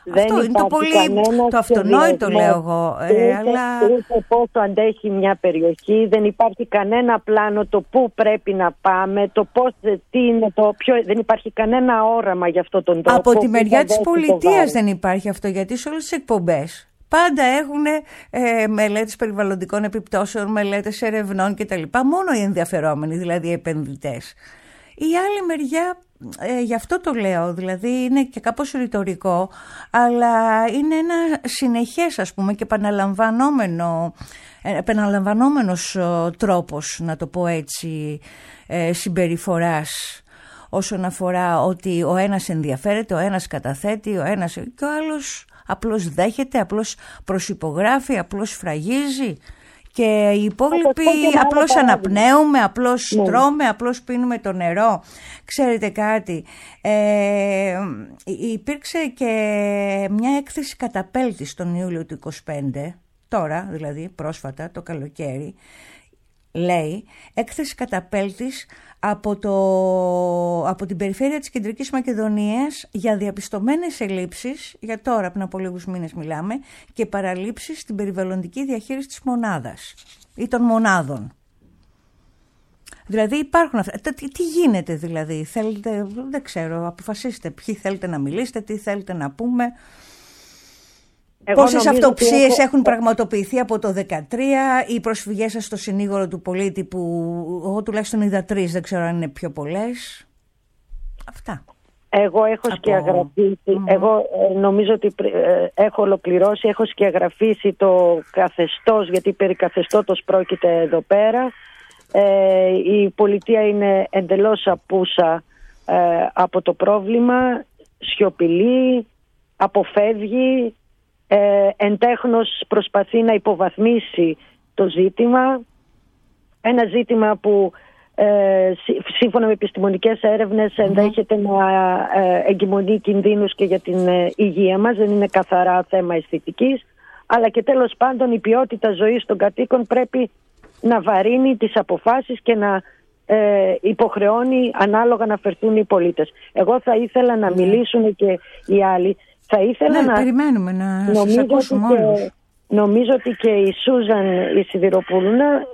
Αυτό είναι το αυτονόητο, λέω εγώ. Αλλά... Ούτε πόσο αντέχει μια περιοχή, δεν υπάρχει κανένα πλάνο το πού πρέπει να πάμε, το πώς, τι είναι το ποιο, δεν υπάρχει κανένα όραμα για αυτό τον τρόπο. Από τη μεριά της πολιτείας δεν υπάρχει αυτό, γιατί σε όλες τις εκπομπές πάντα έχουν μελέτες περιβαλλοντικών επιπτώσεων, μελέτες ερευνών κτλ. Μόνο οι ενδιαφερόμενοι, δηλαδή οι επενδυτές. Η άλλη μεριά, γι' αυτό το λέω, δηλαδή είναι και κάπως ρητορικό, αλλά είναι ένα συνεχές, ας πούμε, και επαναλαμβανόμενος τρόπος, να το πω έτσι, συμπεριφοράς, όσον αφορά ότι ο ένας ενδιαφέρεται, ο ένας καταθέτει, ο ένας και ο άλλος απλώς δέχεται, απλώς προσυπογράφει, απλώς φραγίζει. Και οι υπόλοιποι απλώς αναπνέουμε, απλώς τρώμε, απλώς πίνουμε το νερό. Ξέρετε κάτι, υπήρξε και μια έκθεση καταπέλτης τον Ιούλιο του 25, τώρα δηλαδή πρόσφατα το καλοκαίρι, λέει έκθεση καταπέλτης από την περιφέρεια της Κεντρικής Μακεδονίας για διαπιστωμένες ελλείψεις, για τώρα πριν από λίγους μήνες μιλάμε, και παραλήψεις στην περιβαλλοντική διαχείριση της μονάδας ή των μονάδων. Δηλαδή υπάρχουν αυτά. Τι γίνεται δηλαδή, θέλετε, δεν ξέρω, αποφασίστε ποιοι θέλετε να μιλήσετε, τι θέλετε να πούμε. Πόσες αυτοψίες έχουν πραγματοποιηθεί από το 2013, οι προσφυγές σας στο συνήγορο του πολίτη που εγώ τουλάχιστον είδα 3, δεν ξέρω αν είναι πιο πολλές. Αυτά. Εγώ έχω σκιαγραφίσει, εγώ νομίζω ότι έχω ολοκληρώσει, έχω σκιαγραφίσει το καθεστώς, γιατί περί καθεστώτος πρόκειται εδώ πέρα. Η πολιτεία είναι εντελώς απούσα από το πρόβλημα, σιωπηλή, αποφεύγει, εντέχνος προσπαθεί να υποβαθμίσει το ζήτημα, ένα ζήτημα που σύμφωνα με επιστημονικές έρευνες ενδέχεται να εγκυμονεί κινδύνους και για την υγεία μας, δεν είναι καθαρά θέμα αισθητικής, αλλά και τέλος πάντων η ποιότητα ζωής των κατοίκων πρέπει να βαρύνει τις αποφάσεις και να υποχρεώνει ανάλογα να φερθούν οι πολίτες. Εγώ θα ήθελα να μιλήσουν και οι άλλοι. Θα ήθελα περιμένουμε να σας ακούσουμε όλους. Νομίζω ότι και η Σούζαν η Σιδηροπούλου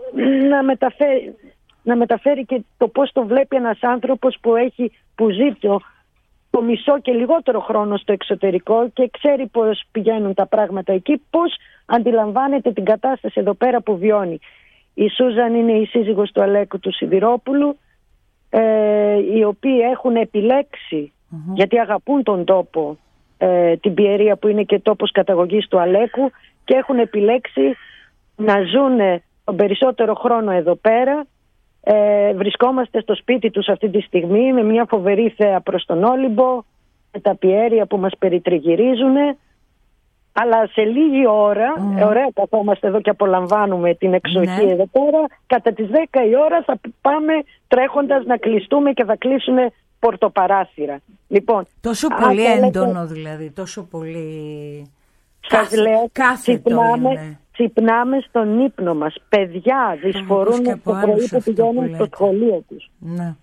να μεταφέρει και το πώς το βλέπει ένας άνθρωπος που ζει το μισό και λιγότερο χρόνο στο εξωτερικό και ξέρει πώς πηγαίνουν τα πράγματα εκεί, πώς αντιλαμβάνεται την κατάσταση εδώ πέρα που βιώνει. Η Σούζαν είναι η σύζυγος του Αλέκου του Σιδηρόπουλου, οι οποίοι έχουν επιλέξει, γιατί αγαπούν τον τόπο, την Πιερία που είναι και τόπος καταγωγής του Αλέκου, και έχουν επιλέξει να ζουν τον περισσότερο χρόνο εδώ πέρα. Βρισκόμαστε στο σπίτι τους αυτή τη στιγμή με μια φοβερή θέα προς τον Όλυμπο, με τα πιέρια που μας περιτριγυρίζουν, αλλά σε λίγη ώρα, ωραία καθόμαστε εδώ και απολαμβάνουμε την εξοχή εδώ πέρα, κατά τις 10 η ώρα θα πάμε τρέχοντας να κλειστούμε και θα κλείσουν πορτοπαράθυρα. Λοιπόν, τόσο πολύ έντονο δηλαδή, τόσο πολύ... Σας λέω, ξυπνάμε στον ύπνο μας. Παιδιά δυσφορούν το πρωί που πηγαίνουν στο σχολείο τους. Ναι.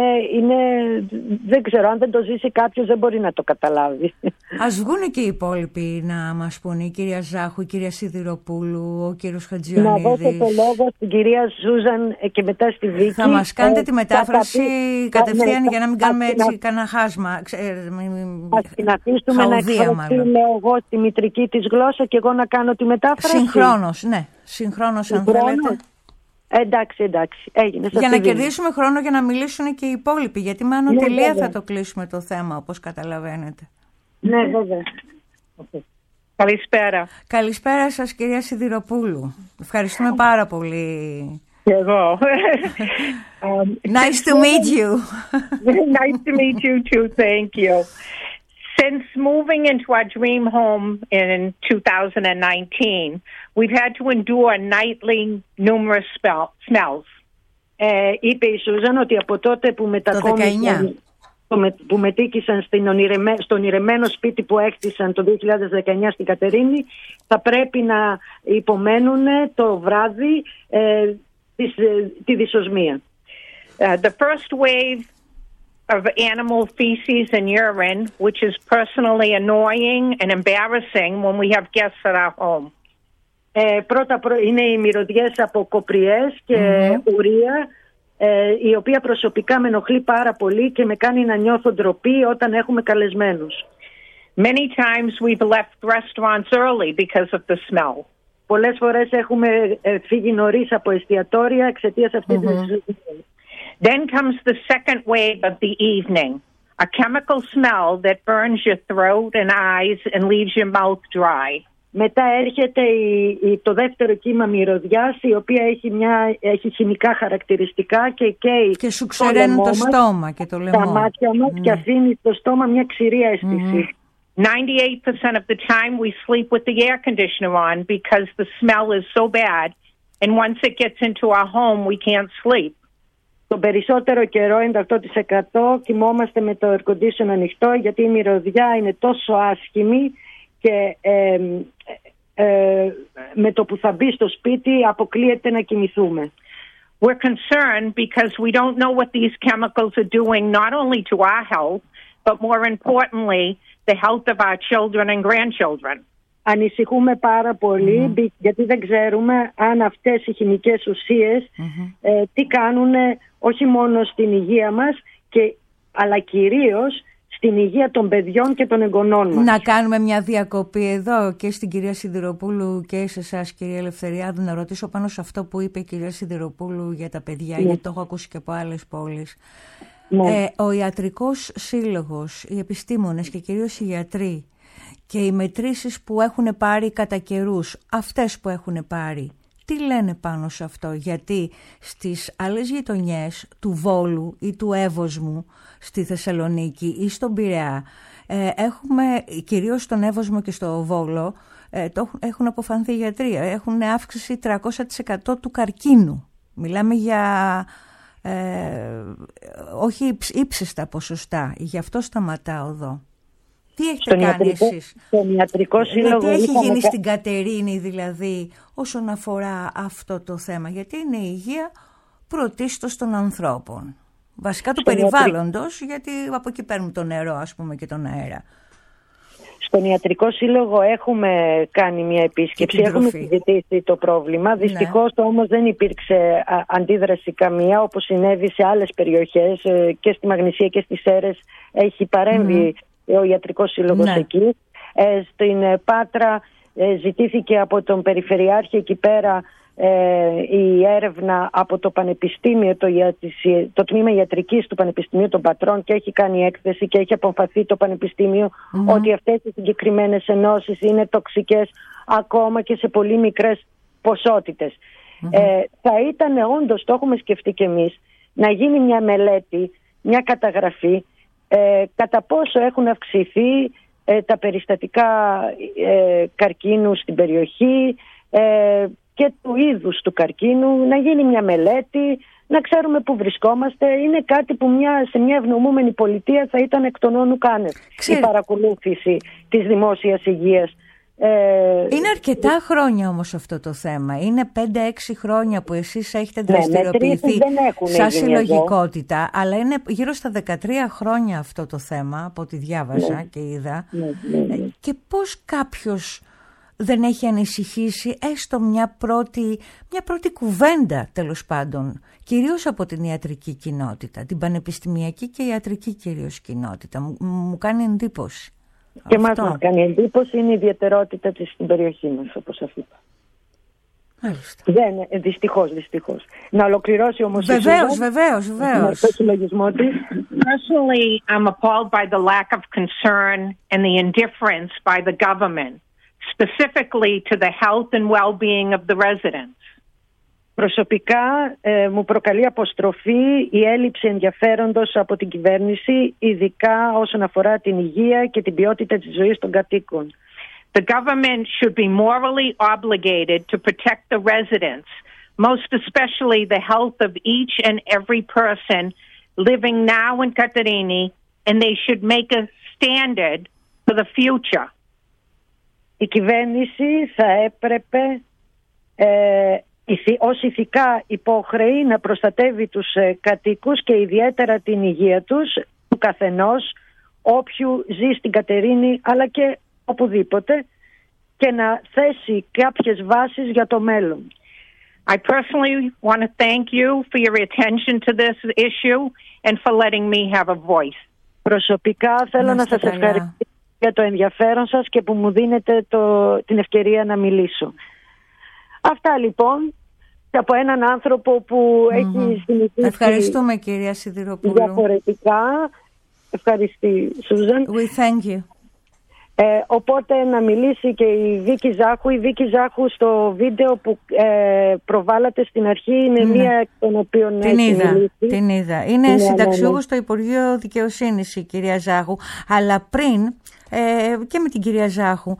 Δεν ξέρω, αν δεν το ζήσει κάποιος δεν μπορεί να το καταλάβει. Ας βγουν και οι υπόλοιποι να μας πούνε, η κυρία Ζάχου, η κυρία Σιδηροπούλου, ο κύριος Χατζιωαννίδης. Να δώσω το λόγο στην κυρία Ζούζαν και μετά στη Βίκη. Θα μας κάνετε τη μετάφραση κατευθείαν για να μην κάνουμε έτσι κανένα χάσμα. Ας την αφήσουμε να εκφραστεί, λέω εγώ, στη μητρική της γλώσσα και εγώ να κάνω τη μετάφραση. Συγχρόνως, ναι. Συγχρόνως αν θέλετε. Εντάξει, έγινε. Για να κερδίσουμε χρόνο για να μιλήσουν και οι υπόλοιποι, γιατί με ανωτελεία θα το κλείσουμε το θέμα, όπως καταλαβαίνετε. Ναι, βέβαια. Καλησπέρα. Καλησπέρα σας, κυρία Σιδηροπούλου. Ευχαριστούμε πάρα πολύ. Και εγώ. Nice to meet you. Nice to meet you too, thank you. Since moving into our dream home in 2019, we've had to endure nightly numerous smells. Είπε η Σούζαν ότι από τότε που μετήκησαν στο ονειρεμένο σπίτι που έκτισαν το 2019 στην Κατερίνη, θα πρέπει να υπομένουν το βράδυ τη δυσοσμία. The first wave of animal feces and urine, which is personally annoying and embarrassing when we have guests at our home. Πρώτα είναι οι μυρωδιές από κοπριές και ουρεία, η οποία προσωπικά με ενοχλεί πάρα πολύ και με κάνει να νιώθω ντροπή όταν έχουμε καλεσμένους. Many times we've left restaurants early because of the smell. Πολλές φορές έχουμε φύγει νωρίς από εστιατόρια εξαιτίας αυτής της ζημιάς. Then comes the second wave of the evening, a chemical smell that burns your throat and eyes and leaves your mouth dry. Μετά έρχεται το δεύτερο κύμα μυρωδιάς, η οποία έχει χημικά χαρακτηριστικά και σου ξεραίνουν το στόμα και το λαιμό. Τα μάτια μας και αφήνει στο στόμα μια ξηρή αίσθηση. 98% of the time we sleep with the air conditioner on because the smell is so bad, and once it gets into our home we can't sleep. Το περισσότερο καιρό, 98%, κοιμόμαστε με το air conditioner ανοιχτό, γιατί η μυρωδιά είναι τόσο άσχημη και με το που θα μπει στο σπίτι αποκλείεται να κοιμηθούμε. We're concerned because we don't know what these chemicals are doing not only to our health, but more importantly, the health of our children and grandchildren. Ανησυχούμε πάρα πολύ γιατί δεν ξέρουμε αν αυτές οι χημικές ουσίες τι κάνουν όχι μόνο στην υγεία μας αλλά κυρίως στην υγεία των παιδιών και των εγγονών μας. Να κάνουμε μια διακοπή εδώ και στην κυρία Σιδηροπούλου και σε εσάς, κυρία Ελευθεριάδου, να ρωτήσω πάνω σε αυτό που είπε η κυρία Σιδηροπούλου για τα παιδιά, γιατί το έχω ακούσει και από άλλες πόλεις. Ο Ιατρικός Σύλλογος, οι επιστήμονες και κυρίως οι γιατροί και οι μετρήσεις που έχουν πάρει κατά καιρούς, αυτές που έχουν πάρει, τι λένε πάνω σε αυτό? Γιατί στις άλλες γειτονιές του Βόλου ή του Εύωσμου, στη Θεσσαλονίκη ή στον Πειραιά, έχουμε, κυρίως στον Εύωσμο και στο Βόλο, έχουν αποφανθεί γιατροί, έχουν αύξηση 300% του καρκίνου. Μιλάμε για όχι ύψιστα ποσοστά, γι' αυτό σταματάω εδώ. Τι έχετε κάνει εσείς? Στον Ιατρικό Σύλλογο. Τι έχει γίνει στην Κατερίνη δηλαδή όσον αφορά αυτό το θέμα? Γιατί είναι η υγεία πρωτίστως των ανθρώπων. Βασικά του περιβάλλοντος, γιατί από εκεί παίρνουν το νερό, ας πούμε, και τον αέρα. Στον Ιατρικό Σύλλογο έχουμε κάνει μια επίσκεψη, έχουμε συζητήσει το πρόβλημα. Δυστυχώς όμως δεν υπήρξε αντίδραση καμία, όπως συνέβη σε άλλες περιοχές, και στη Μαγνησία και στις Σέρρες έχει παρέμβει ο Ιατρικός Σύλλογος εκεί. Στην Πάτρα ζητήθηκε από τον Περιφερειάρχη εκεί πέρα η έρευνα από το Πανεπιστήμιο, το Τμήμα Ιατρικής του Πανεπιστημίου των Πατρών, και έχει κάνει έκθεση και έχει αποφαθεί το Πανεπιστήμιο ότι αυτές οι συγκεκριμένες ενώσεις είναι τοξικές ακόμα και σε πολύ μικρές ποσότητες. Θα ήταν όντως, το έχουμε σκεφτεί και εμείς, να γίνει μια μελέτη, μια καταγραφή κατά πόσο έχουν αυξηθεί τα περιστατικά καρκίνου στην περιοχή και του είδους του καρκίνου, να γίνει μια μελέτη, να ξέρουμε πού βρισκόμαστε. Είναι κάτι που σε μια ευνομούμενη πολιτεία θα ήταν εκ των όνου κάνευ, η παρακολούθηση της δημόσιας υγείας. Είναι αρκετά χρόνια όμως αυτό το θέμα. Είναι 5-6 χρόνια που εσείς έχετε δραστηριοποιηθεί σαν συλλογικότητα, αλλά είναι γύρω στα 13 χρόνια αυτό το θέμα, από ό,τι διάβασα και είδα. Και πώς κάποιος δεν έχει ανησυχήσει έστω μια πρώτη κουβέντα, τέλος πάντων, κυρίως από την ιατρική κοινότητα, την πανεπιστημιακή και ιατρική κυρίως κοινότητα? Μου κάνει εντύπωση. Και μας κάνει εντύπωση, είναι η ιδιαιτερότητα της στην περιοχή μας, όπως σας είπα. Δυστυχώς. Να ολοκληρώσει όμως βεβαίως. το συλλογισμό της. Personally, I'm appalled by the lack of concern and the indifference by the government, specifically to the health and well-being of the residents. Προσωπικά μου προκαλεί αποστροφή η έλλειψη ενδιαφέροντος από την κυβέρνηση, ειδικά όσον αφορά την υγεία και την ποιότητα της ζωής των κατοίκων. The government should be morally obligated to protect the residents, most especially the health of each and every person living now in Katerini, and they should make a standard for the future. Η κυβέρνηση θα έπρεπε ως ηθικά υπόχρεη να προστατεύει τους κατοίκους και ιδιαίτερα την υγεία τους, του καθενός, όποιου ζει στην Κατερίνη αλλά και οπουδήποτε, και να θέσει κάποιες βάσεις για το μέλλον. I personally want to thank you for your attention to this issue and for letting me have a voice. Προσωπικά θέλω να σας ευχαριστήσω για το ενδιαφέρον σας και που μου δίνετε την ευκαιρία να μιλήσω. Αυτά λοιπόν, και από έναν άνθρωπο που έχει συνηθίσει. Ευχαριστούμε, κυρία Σιδηροπούλου. Διαφορετικά. Ευχαριστή, Σούζαν. We thank you. Οπότε να μιλήσει και η Βίκη Ζάχου. Η Βίκη Ζάχου στο βίντεο που προβάλλατε στην αρχή είναι μία εκ των οποίων την είδα. Είναι συνταξιούχος στο Υπουργείο Δικαιοσύνης η κυρία Ζάχου. Αλλά πριν και με την κυρία Ζάχου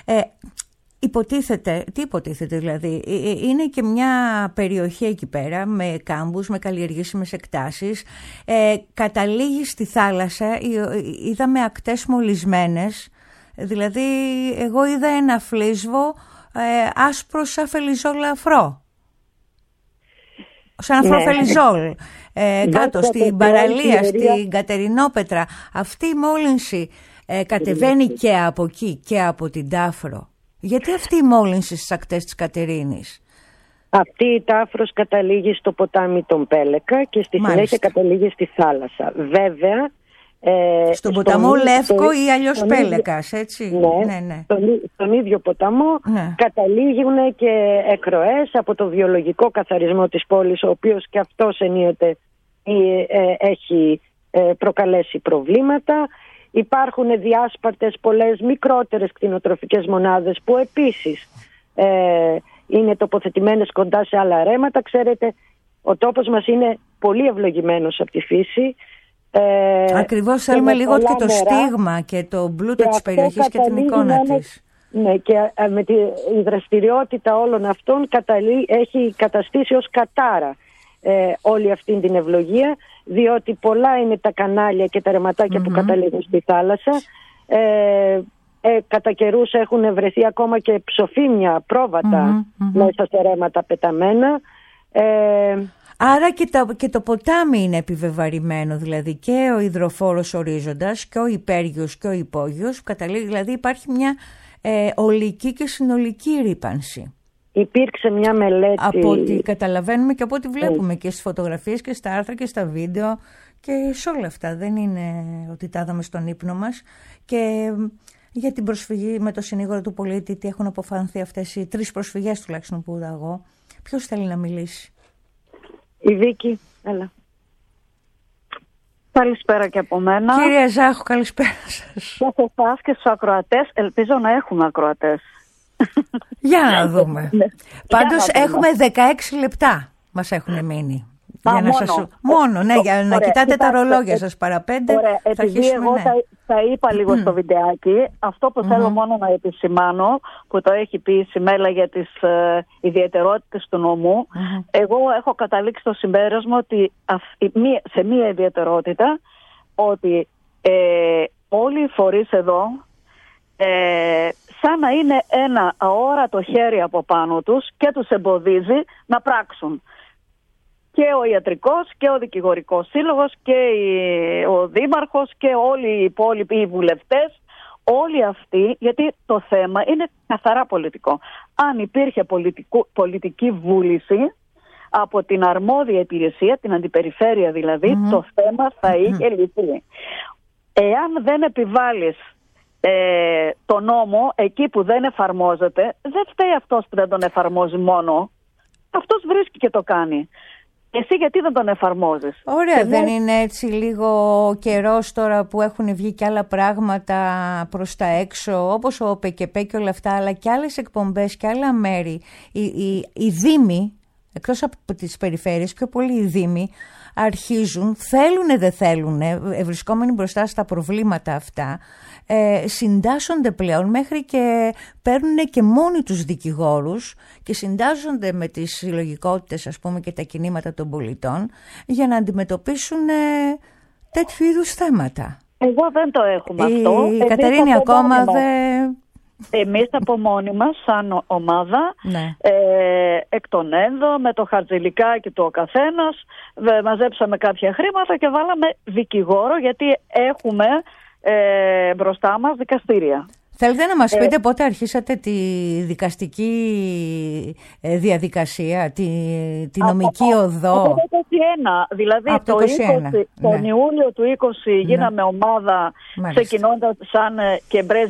υποτίθεται δηλαδή, είναι και μια περιοχή εκεί πέρα με κάμπους, με καλλιεργήσιμες εκτάσεις, καταλήγει στη θάλασσα, είδαμε ακτές μολυσμένες, δηλαδή εγώ είδα ένα φλίσβο άσπρο σαν φελιζόλ αφρό, σαν αφροφελιζόλ, κάτω στην παραλία, στην Κατερινόπετρα. Αυτή η μόλυνση κατεβαίνει και από εκεί και από την Τάφρο. Γιατί αυτή η μόλυνση στις ακτές της Κατερίνης? Αυτή η Τάφρος καταλήγει στο ποτάμι των Πέλεκα και στη συνέχεια καταλήγει στη θάλασσα. Βέβαια, στον ποταμό Λεύκο ή αλλιώς Πέλεκας, έτσι. Ναι. Στον ίδιο ποταμό καταλήγουν και εκροές από το βιολογικό καθαρισμό της πόλης, ο οποίος και αυτός ενίοτε έχει προκαλέσει προβλήματα. Υπάρχουν διάσπαρτες πολλές μικρότερες κτηνοτροφικές μονάδες που επίσης είναι τοποθετημένες κοντά σε άλλα ρέματα. Ξέρετε, ο τόπος μας είναι πολύ ευλογημένος από τη φύση. Ακριβώς, θέλουμε λίγο και το στίγμα και το πλούτο της περιοχής και την εικόνα της. Ναι, και με η δραστηριότητα όλων αυτών έχει καταστήσει ως κατάρα όλη αυτή την ευλογία, διότι πολλά είναι τα κανάλια και τα ρεματάκια που καταλήγουν στη θάλασσα. Κατά καιρούς έχουν βρεθεί ακόμα και ψοφίμια πρόβατα μέσα σε ρέματα πεταμένα. Άρα και το ποτάμι είναι επιβεβαρημένο, δηλαδή και ο υδροφόρος ορίζοντας και ο υπέργειος και ο υπόγειος, δηλαδή υπάρχει μια ολική και συνολική ρύπανση. Υπήρξε μια μελέτη. Από ό,τι καταλαβαίνουμε και από ό,τι βλέπουμε και στις φωτογραφίες και στα άρθρα και στα βίντεο και σε όλα αυτά. Δεν είναι ότι τα είδαμε στον ύπνο μας. Και για την προσφυγή με το συνήγορο του πολίτη, τι έχουν αποφανθεί αυτές οι 3 προσφυγές τουλάχιστον που είδα εγώ. Ποιος θέλει να μιλήσει? Η Βίκη, έλα. Καλησπέρα και από μένα. Κυρία Ζάχου, καλησπέρα σας. Και σε εσάς και στους ακροατές, ελπίζω να έχουμε ακροατές. Για να δούμε. Πάντως έχουμε 16 λεπτά μας έχουν μείνει. Για να κοιτάτε τα ρολόγια σας παραπέντε. Ωραία, επειδή εγώ τα είπα λίγο στο βιντεάκι, αυτό που θέλω μόνο να επισημάνω, που το έχει πει η Σιμέλα για τις ιδιαιτερότητες του νομού, εγώ έχω καταλήξει στο συμπέρασμα ότι σε μία ιδιαιτερότητα, ότι όλοι οι φορείς εδώ σαν να είναι ένα αόρατο χέρι από πάνω τους και τους εμποδίζει να πράξουν. Και ο ιατρικός και ο δικηγορικός σύλλογος και ο δήμαρχος και όλοι οι υπόλοιποι οι βουλευτές, όλοι αυτοί, γιατί το θέμα είναι καθαρά πολιτικό. Αν υπήρχε πολιτική βούληση από την αρμόδια υπηρεσία, την αντιπεριφέρεια δηλαδή, το θέμα θα είχε λυθεί. Εάν δεν επιβάλλεις το νόμο εκεί που δεν εφαρμόζεται, δεν φταίει αυτός που δεν τον εφαρμόζει μόνο. Αυτός βρίσκει και το κάνει. Εσύ γιατί δεν τον εφαρμόζεις? Ωραία, δεν είναι έτσι λίγο καιρός τώρα που έχουν βγει και άλλα πράγματα προς τα έξω, όπως ο ΠΚΠ και όλα αυτά, αλλά και άλλες εκπομπές και άλλα μέρη. Οι δήμοι, εκτός από τις περιφέρειες, πιο πολλοί οι δήμοι αρχίζουν, θέλουνε δεν θέλουνε, βρισκόμενοι μπροστά στα προβλήματα αυτά, συντάσσονται πλέον μέχρι και παίρνουν και μόνοι τους δικηγόρους και συντάσσονται με τις συλλογικότητες, ας πούμε, και τα κινήματα των πολιτών για να αντιμετωπίσουν τέτοιου είδους θέματα. Εγώ δεν το έχουμε αυτό. Η Κατερίνη ακόμα Εμείς από μόνοι μας, σαν ομάδα, ναι. Εκ των ένδο, με το χαρτζηλικάκι του ο καθένας, μαζέψαμε κάποια χρήματα και βάλαμε δικηγόρο, γιατί έχουμε μπροστά μας δικαστήρια. Θέλετε να μας πείτε πότε αρχίσατε τη δικαστική διαδικασία, τη νομική οδό? Από το 2021, δηλαδή τον Ιούλιο του 2020 γίναμε ομάδα, ξεκινώντας σαν Κεμπρές,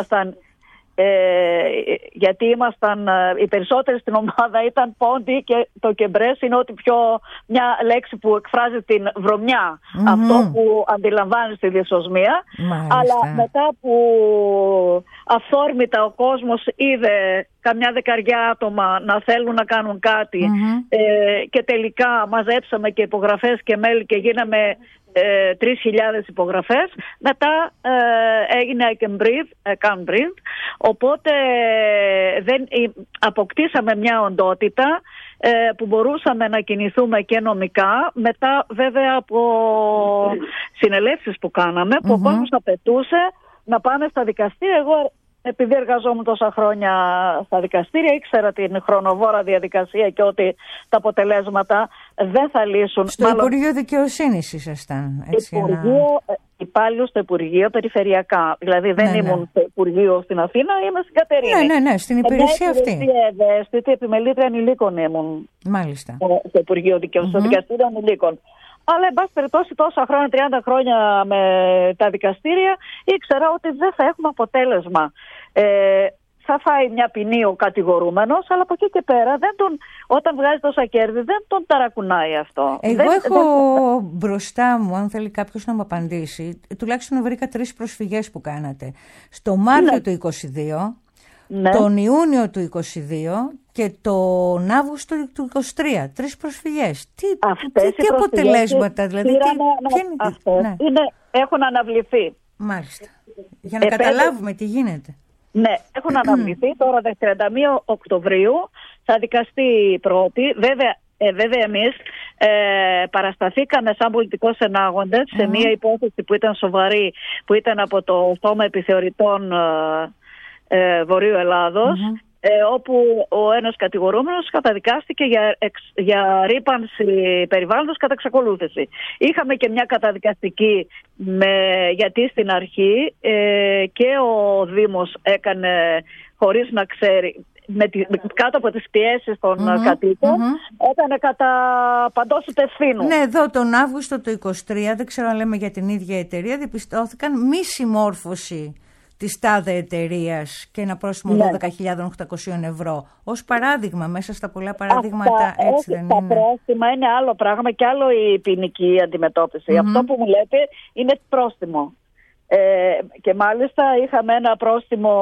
γιατί ήμασταν οι περισσότεροι στην ομάδα ήταν πόντι, και το Κεμπρές είναι μια λέξη που εκφράζει την βρωμιά, αυτό που αντιλαμβάνει στη διασωσμία. Αλλά μετά που αυθόρμητα ο κόσμος είδε καμιά δεκαριά άτομα να θέλουν να κάνουν κάτι, και τελικά μαζέψαμε και υπογραφές και μέλη και γίναμε 3.000 υπογραφές. Μετά έγινε I can breathe. Οπότε αποκτήσαμε μια οντότητα που μπορούσαμε να κινηθούμε και νομικά. Μετά βέβαια από συνελεύσεις που κάναμε, που ο κόσμος απαιτούσε να πάμε στα δικαστήρια. Εγώ, επειδή εργαζόμουν τόσα χρόνια στα δικαστήρια, ήξερα την χρονοβόρα διαδικασία και ότι τα αποτελέσματα δεν θα λύσουν. Στο Υπουργείο Δικαιοσύνης ήσασταν, έτσι? Υπάλληλο στο Υπουργείο περιφερειακά. Δηλαδή δεν ήμουν στο Υπουργείο στην Αθήνα, είμαι στην Κατερίνη. Ναι, στην υπηρεσία αυτή. Ευαίσθητη, επιμελήτρια ανηλίκων ήμουν. Μάλιστα. Στο Υπουργείο Δικαιοσύνης, στο Δικαστήριο Ανηλίκων. Αλλά, εν πάση περιπτώσει, τόσα χρόνια, 30 χρόνια με τα δικαστήρια, ήξερα ότι δεν θα έχουμε αποτέλεσμα. Θα φάει μια ποινή ο κατηγορούμενος, αλλά από εκεί και πέρα όταν βγάζει τόσα κέρδη δεν τον ταρακουνάει αυτό. Εγώ έχω μπροστά μου, αν θέλει κάποιος να μου απαντήσει, τουλάχιστον βρήκα 3 προσφυγές που κάνατε. Στο Μάρτιο του 2022, τον Ιούνιο του 2022 και τον Αύγουστο του 2023. 3 προσφυγές. Τι αποτελέσματα, δηλαδή? Έχουν αναβληθεί. Μάλιστα. Για να καταλάβουμε τι γίνεται. Ναι, έχουν αναβληθεί. Τώρα 31 Οκτωβρίου θα δικαστεί η πρώτη. Βέβαια εμείς παρασταθήκαμε σαν πολιτικός ενάγοντες σε μια υπόθεση που ήταν σοβαρή, που ήταν από το Σώμα Επιθεωρητών Βορείου Ελλάδος, όπου ο ένας κατηγορούμενος καταδικάστηκε για ρύπανση περιβάλλοντος κατά εξακολούθηση. Είχαμε και μια καταδικαστική γιατί στην αρχή και ο Δήμος έκανε χωρίς να ξέρει, κάτω από τις πιέσεις των κατοίκων, έκανε κατά παντός υπευθύνου. Ναι, εδώ τον Αύγουστο του 2023, δεν ξέρω αν λέμε για την ίδια εταιρεία, διαπιστώθηκαν μη συμμόρφωση της τάδε εταιρείας και ένα πρόστιμο 12.800 ευρώ. Ως παράδειγμα, μέσα στα πολλά παραδείγματα, έτσι δεν είναι? Τα πρόστιμα είναι άλλο πράγμα και άλλο η ποινική αντιμετώπιση. Αυτό που μου λέτε είναι πρόστιμο. Και μάλιστα είχαμε ένα πρόστιμο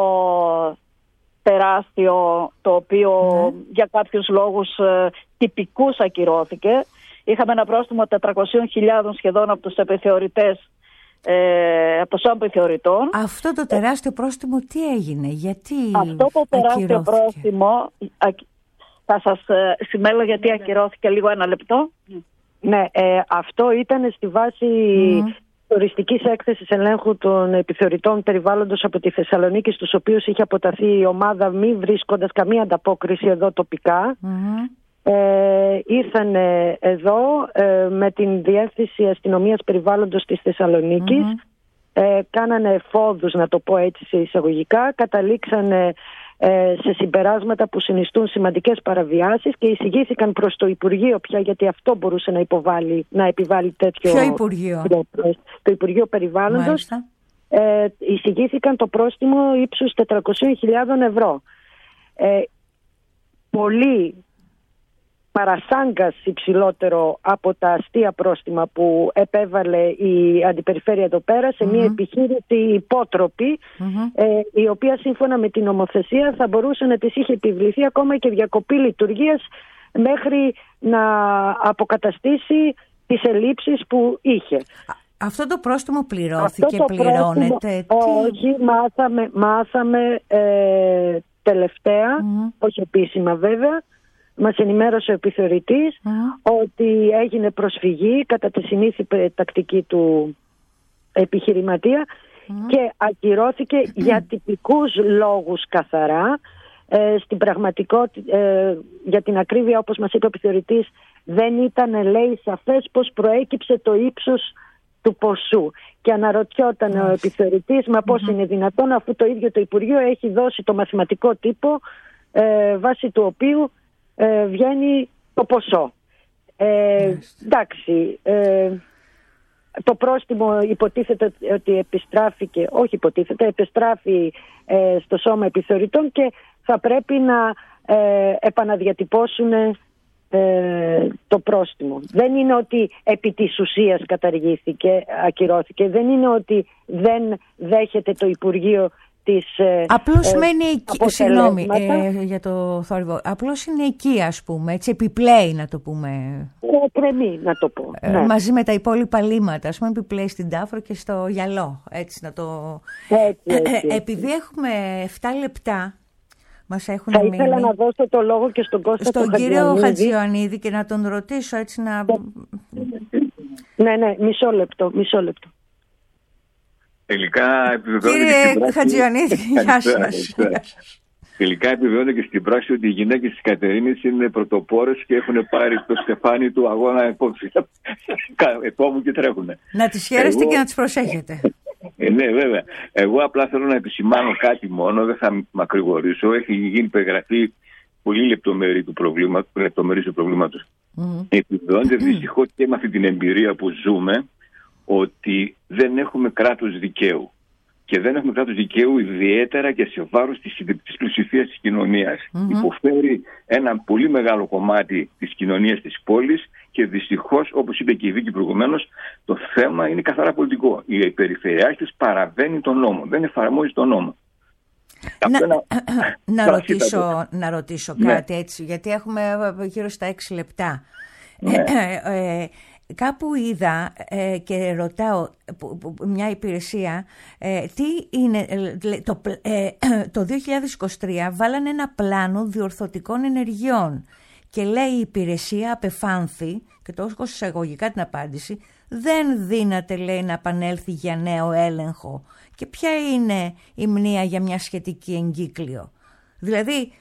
τεράστιο, το οποίο για κάποιους λόγους τυπικούς ακυρώθηκε. Είχαμε ένα πρόστιμο 400.000 σχεδόν από τους επιθεωρητές, από το Σώμα Επιθεωρητών. Αυτό το τεράστιο πρόστιμο τι έγινε, γιατί αυτό το τεράστιο ακυρώθηκε? Πρόστιμο, θα σας σημαίνω γιατί ακυρώθηκε, λίγο ένα λεπτό. Ναι, αυτό ήταν στη βάση τουριστικής έκθεσης ελέγχου των επιθεωρητών περιβάλλοντος από τη Θεσσαλονίκη, στους οποίους είχε αποταθεί η ομάδα μη βρίσκοντας καμία ανταπόκριση εδώ τοπικά. Ήρθαν εδώ με την Διεύθυνση Αστυνομίας Περιβάλλοντος της Θεσσαλονίκης, κάνανε εφόδους, να το πω έτσι σε εισαγωγικά, καταλήξανε σε συμπεράσματα που συνιστούν σημαντικές παραβιάσεις και εισηγήθηκαν προς το Υπουργείο πια, γιατί αυτό μπορούσε να επιβάλλει τέτοιο. Ποιο Υπουργείο? Το Υπουργείο Περιβάλλοντος. Εισηγήθηκαν το πρόστιμο ύψους 400.000 ευρώ. Πολύ παρασάγκας υψηλότερο από τα αστεία πρόστιμα που επέβαλε η Αντιπεριφέρεια εδώ πέρα σε μια επιχείρηση υπότροπη, η οποία σύμφωνα με την νομοθεσία θα μπορούσε να της είχε επιβληθεί ακόμα και διακοπή λειτουργίας μέχρι να αποκαταστήσει τις ελλείψεις που είχε. Αυτό το πρόστιμο πληρώθηκε, πληρώνεται? Όχι, μάθαμε τελευταία, όχι επίσημα βέβαια. Μας ενημέρωσε ο επιθεωρητής ότι έγινε προσφυγή κατά τη συνήθη τακτική του επιχειρηματία. και ακυρώθηκε για τυπικούς λόγους καθαρά. Στην πραγματικότητα, για την ακρίβεια, όπως μας είπε ο επιθεωρητής, δεν ήταν, λέει, σαφές πώς προέκυψε το ύψος του ποσού. Και αναρωτιόταν ο επιθεωρητής, μα πώς είναι δυνατόν, αφού το ίδιο το Υπουργείο έχει δώσει το μαθηματικό τύπο βάσει του οποίου βγαίνει το ποσό. Εντάξει, το πρόστιμο υποτίθεται ότι επιστράφει στο σώμα επιθεωρητών και θα πρέπει να επαναδιατυπώσουν το πρόστιμο. Δεν είναι ότι επί της ουσίας καταργήθηκε, ακυρώθηκε. Δεν είναι ότι δεν δέχεται το Υπουργείο της απλώς μένει εκεί, συγγνώμη για το θόρυβο, απλώς είναι εκεί, ας πούμε, έτσι επιπλέει, να το πούμε. Κρεμεί, να το πω. Ναι. Μαζί με τα υπόλοιπα λίμματα, ας πούμε, επιπλέει στην Τάφρο και στο Γυαλό, έτσι να το... Έτσι. Επειδή έχουμε 7 λεπτά, μας έχουν θα ήθελα να δώσω το λόγο και στον Κώστα στον κύριο Χατζιωαννίδη και να τον ρωτήσω, έτσι να... Ναι, μισό λεπτό. Τελικά επιβεβαιώνεται Κύριε Χατζιωαννίδη, γεια σας. Τελικά επιβεβαιώνεται και στην πράξη ότι οι γυναίκες της Κατερίνης είναι πρωτοπόρες και έχουν πάρει το στεφάνι του αγώνα επόμου και τρέχουν. Να τις χαίρεστε και να τις προσέχετε. Ναι, βέβαια. Εγώ απλά θέλω να επισημάνω κάτι μόνο, δεν θα μακρηγορήσω. Έχει γίνει περιγραφή πολύ λεπτομερή του προβλήματος. Επιβεβαιώνεται δυστυχώς και με αυτή την εμπειρία που ζούμε ότι δεν έχουμε κράτος δικαίου. Και δεν έχουμε κράτος δικαίου ιδιαίτερα και σε βάρος της πλειοψηφίας της κοινωνίας. Υποφέρει ένα πολύ μεγάλο κομμάτι της κοινωνίας της πόλης και δυστυχώς, όπως είπε και η Βίκη προηγουμένως, το θέμα είναι καθαρά πολιτικό. Η περιφερειάρχης παραβαίνει τον νόμο, δεν εφαρμόζει τον νόμο. Να ρωτήσω κάτι έτσι, γιατί έχουμε γύρω στα 6 λεπτά. Κάπου είδα και ρωτάω μια υπηρεσία τι είναι, το 2023 βάλανε ένα πλάνο διορθωτικών ενεργειών και λέει η υπηρεσία απεφάνθη, και το έχω εισαγωγικά την απάντηση, δεν δύναται, λέει, να επανέλθει για νέο έλεγχο. Και ποια είναι η μνήα για μια σχετική εγκύκλιο? Δηλαδή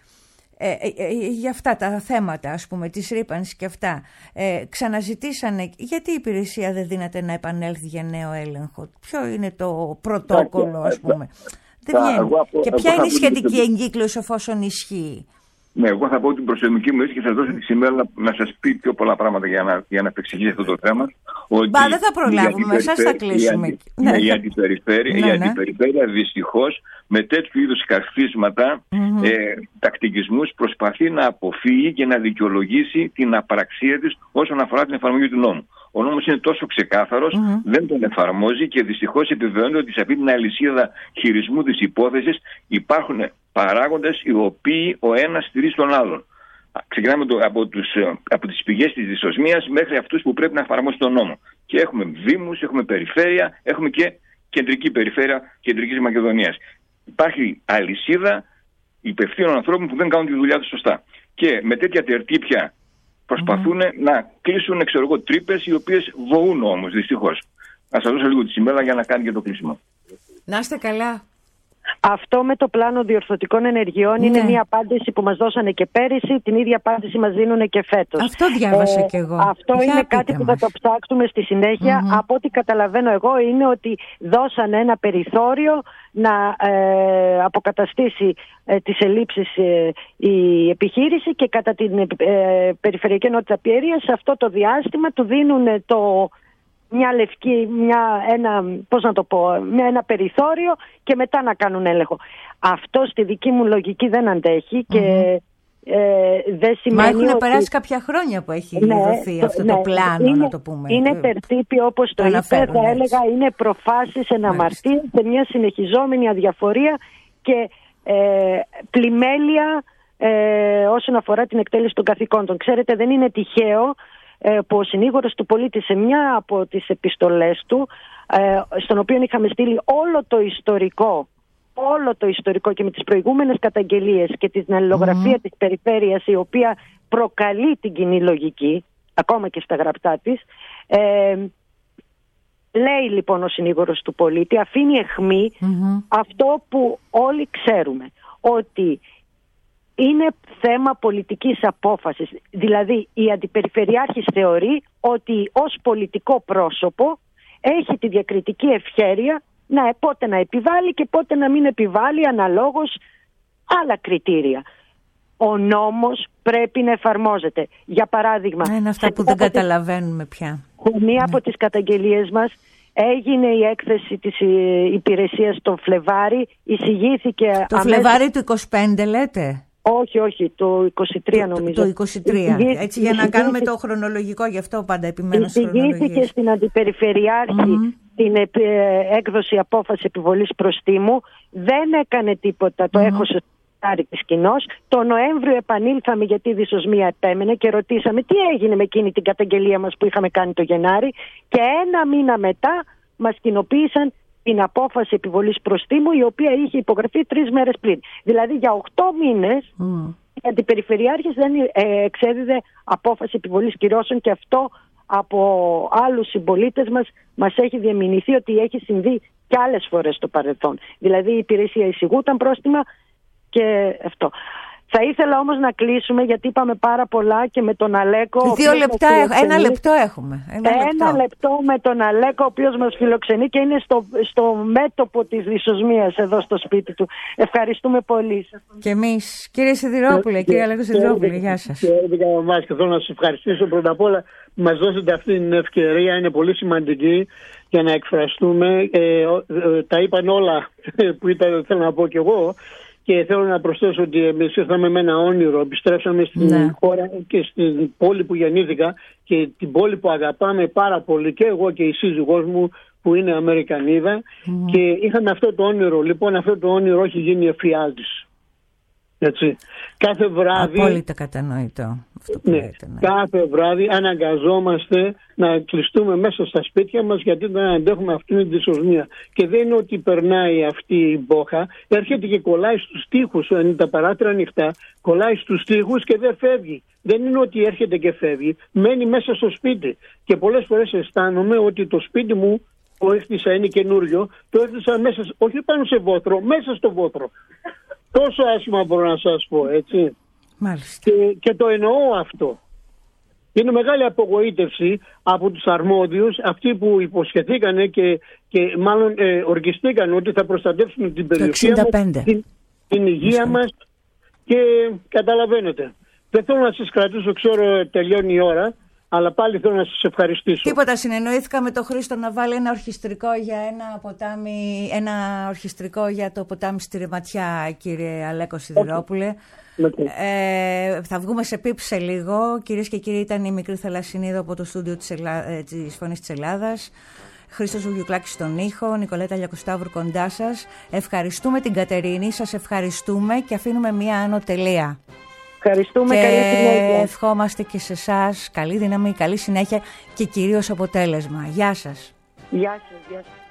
για αυτά τα θέματα, ας πούμε, της ρύπανσης και αυτά, ξαναζητήσανε γιατί η υπηρεσία δεν δύναται να επανέλθει για νέο έλεγχο? Ποιο είναι το πρωτόκολλο, ας πούμε? Δεν βγαίνει. Και ποια είναι η σχετική εγκύκλιος εφόσον ισχύει? Ναι, εγώ θα πω την προσωπική μου και θα δώσω τη σήμερα να σας πει πιο πολλά πράγματα για να επεξηγήσει αυτό το θέμα. Μπα, δεν θα προλάβουμε, εσάς θα κλείσουμε. Η αντιπεριφέρεια δυστυχώς με τέτοιου είδους καρφίσματα, τακτικισμούς, προσπαθεί να αποφύγει και να δικαιολογήσει την απραξία της όσον αφορά την εφαρμογή του νόμου. Ο νόμος είναι τόσο ξεκάθαρος, δεν τον εφαρμόζει και δυστυχώς επιβεβαιώνεται ότι σε αυτή την αλυσίδα χειρισμού της υπόθεσης υπάρχουν παράγοντες οι οποίοι ο ένας στηρίζει τον άλλον. Ξεκινάμε από τις πηγές της δυσοσμίας μέχρι αυτούς που πρέπει να εφαρμόσουν τον νόμο. Και έχουμε δήμους, έχουμε περιφέρεια, έχουμε και κεντρική περιφέρεια Κεντρικής Μακεδονίας. Υπάρχει αλυσίδα υπευθύνων ανθρώπων που δεν κάνουν τη δουλειά τους σωστά. Και με τέτοια τερτύπια προσπαθούν να κλείσουν, τρύπες οι οποίες βοούν όμως δυστυχώς. Να σας δώσω λίγο τη σημαία για να κάνει και το κλείσιμο. Να είστε καλά. Αυτό με το πλάνο διορθωτικών ενεργειών είναι μια απάντηση που μας δώσανε και πέρυσι, την ίδια απάντηση μας δίνουν και φέτος. Αυτό διάβασα και εγώ. Αυτό είναι κάτι που θα το ψάξουμε στη συνέχεια. Από ό,τι καταλαβαίνω εγώ είναι ότι δώσανε ένα περιθώριο να αποκαταστήσει τις ελλείψεις η επιχείρηση και κατά την Περιφερειακή Ενότητα Πιερίας σε αυτό το διάστημα του δίνουν ένα περιθώριο και μετά να κάνουν έλεγχο. Αυτό στη δική μου λογική δεν αντέχει και δεν σημαίνει. Μα έχουν περάσει κάποια χρόνια που έχει δοθεί αυτό το πλάνο, να το πούμε. Είναι τερτύπη, όπως το είπε, θα έλεγα, είναι προφάσεις εν αμαρτία σε μια συνεχιζόμενη αδιαφορία και πλημέλεια όσον αφορά την εκτέλεση των καθηκόντων. Ξέρετε, δεν είναι τυχαίο που ο συνήγορος του πολίτη σε μια από τις επιστολές του, στον οποίο είχαμε στείλει όλο το ιστορικό και με τις προηγούμενες καταγγελίες και την αλληλογραφία της περιφέρειας, η οποία προκαλεί την κοινή λογική, ακόμα και στα γραπτά της, Λέει λοιπόν ο συνήγορος του πολίτη, αφήνει αιχμή αυτό που όλοι ξέρουμε, ότι είναι θέμα πολιτικής απόφασης. Δηλαδή η Αντιπεριφερειάρχης θεωρεί ότι ως πολιτικό πρόσωπο έχει τη διακριτική ευχέρεια πότε να επιβάλλει και πότε να μην επιβάλλει, αναλόγως άλλα κριτήρια. Ο νόμος πρέπει να εφαρμόζεται. Για παράδειγμα... Είναι αυτά που δεν καταλαβαίνουμε πια. Μία από τις καταγγελίες μας έγινε η έκθεση της υπηρεσίας το Φλεβάρι, εισηγήθηκε... Το Φλεβάρι του 25 λέτε? Όχι, το 23 νομίζω. Το 23, έτσι για να κάνουμε το χρονολογικό, γι' αυτό πάντα επιμένω στις χρονολογίες. Εισηγήθηκε στην Αντιπεριφερειάρχη την έκδοση απόφαση επιβολής προστίμου, δεν έκανε τίποτα, το έχωσε της κοινός. Το Νοέμβριο επανήλθαμε γιατί η δυσοσμία επέμενε και ρωτήσαμε τι έγινε με εκείνη την καταγγελία μας που είχαμε κάνει το Γενάρη, και ένα μήνα μετά μας κοινοποίησαν την απόφαση επιβολής προστίμου, η οποία είχε υπογραφεί 3 μέρες πριν. Δηλαδή για 8 μήνες η Αντιπεριφερειάρχης δεν εξέδιδε απόφαση επιβολής κυρώσεων, και αυτό από άλλους συμπολίτες μας έχει διαμηνηθεί ότι έχει συμβεί και άλλες φορές στο παρελθόν. Δηλαδή η υπηρεσία εισηγούταν πρόστιμα και αυτό. Θα ήθελα όμως να κλείσουμε, γιατί είπαμε πάρα πολλά, και με τον Αλέκο... 2 λεπτά, 1 λεπτό έχουμε. Ένα λεπτό με τον Αλέκο, ο οποίος μας φιλοξενεί και είναι στο μέτωπο της δυσοσμίας εδώ στο σπίτι του. Ευχαριστούμε πολύ. Και εμείς. Κύριε Σιδηρόπουλε, κύριε Αλέκο Σιδηρόπουλε, γεια σας. Και θέλω να σας ευχαριστήσω πρώτα απ' όλα που μας δώσετε αυτή την ευκαιρία. Είναι πολύ σημαντική για να εκφραστούμε. Τα είπαν όλα που θέλω να πω κι εγώ. Και θέλω να προσθέσω ότι εμείς ήρθαμε με ένα όνειρο. Επιστρέψαμε στην χώρα και στην πόλη που γεννήθηκα και την πόλη που αγαπάμε πάρα πολύ, και εγώ και η σύζυγός μου που είναι Αμερικανίδα, και είχαμε αυτό το όνειρο. Λοιπόν, αυτό το όνειρο έχει γίνει εφιάλτης. Έτσι. Κάθε βράδυ... Απόλυτα κατανοητό αυτό που λέτε. Κάθε βράδυ αναγκαζόμαστε να κλειστούμε μέσα στα σπίτια μας, γιατί δεν αντέχουμε αυτήν την δυσοσμία. Και δεν είναι ότι περνάει αυτή η μπόχα, έρχεται και κολλάει στους τοίχους, αν είναι τα παράθυρα ανοιχτά, κολλάει στους τοίχους και δεν φεύγει. Δεν είναι ότι έρχεται και φεύγει, μένει μέσα στο σπίτι. Και πολλές φορές αισθάνομαι ότι το σπίτι μου που έκτισα είναι καινούριο, το έκτισα μέσα, όχι πάνω σε βόθρο, μέσα στο βόθρο. Τόσο άσχημα μπορώ να σας πω, έτσι. Μάλιστα. Και το εννοώ αυτό. Είναι μεγάλη απογοήτευση από τους αρμόδιους, αυτοί που υποσχεθήκανε και μάλλον ορκιστήκαν ότι θα προστατεύσουν την περιουσία μας, την υγεία μας, και καταλαβαίνετε. Δεν θέλω να σας κρατήσω, ξέρω τελειώνει η ώρα, αλλά πάλι θέλω να σας ευχαριστήσω. Τίποτα, συνεννοήθηκα με τον Χρήστο να βάλει ένα ορχιστρικό για ένα ποτάμι, ένα ορχιστρικό για το ποτάμι στη Ρεματιά, κύριε Αλέκο Σιδηρόπουλε. Θα βγούμε σε πίπ σε λίγο. Κυρίες και κύριοι, ήταν η Μικρή Θαλασσινίδου από το στούντιο της Φωνής της Ελλάδας. Χρήστος Βουγιουκλάκης στον ήχο, Νικολέτα Λιακοσταύρου κοντά σας. Ευχαριστούμε την Κατερίνη, σας ευχαριστούμε και αφήνουμε μία άνω τελεία. Ευχαριστούμε, και καλή συνέχεια. Ευχόμαστε και σε εσάς καλή δύναμη, καλή συνέχεια και κυρίως αποτέλεσμα. Γεια σας. Γεια σας.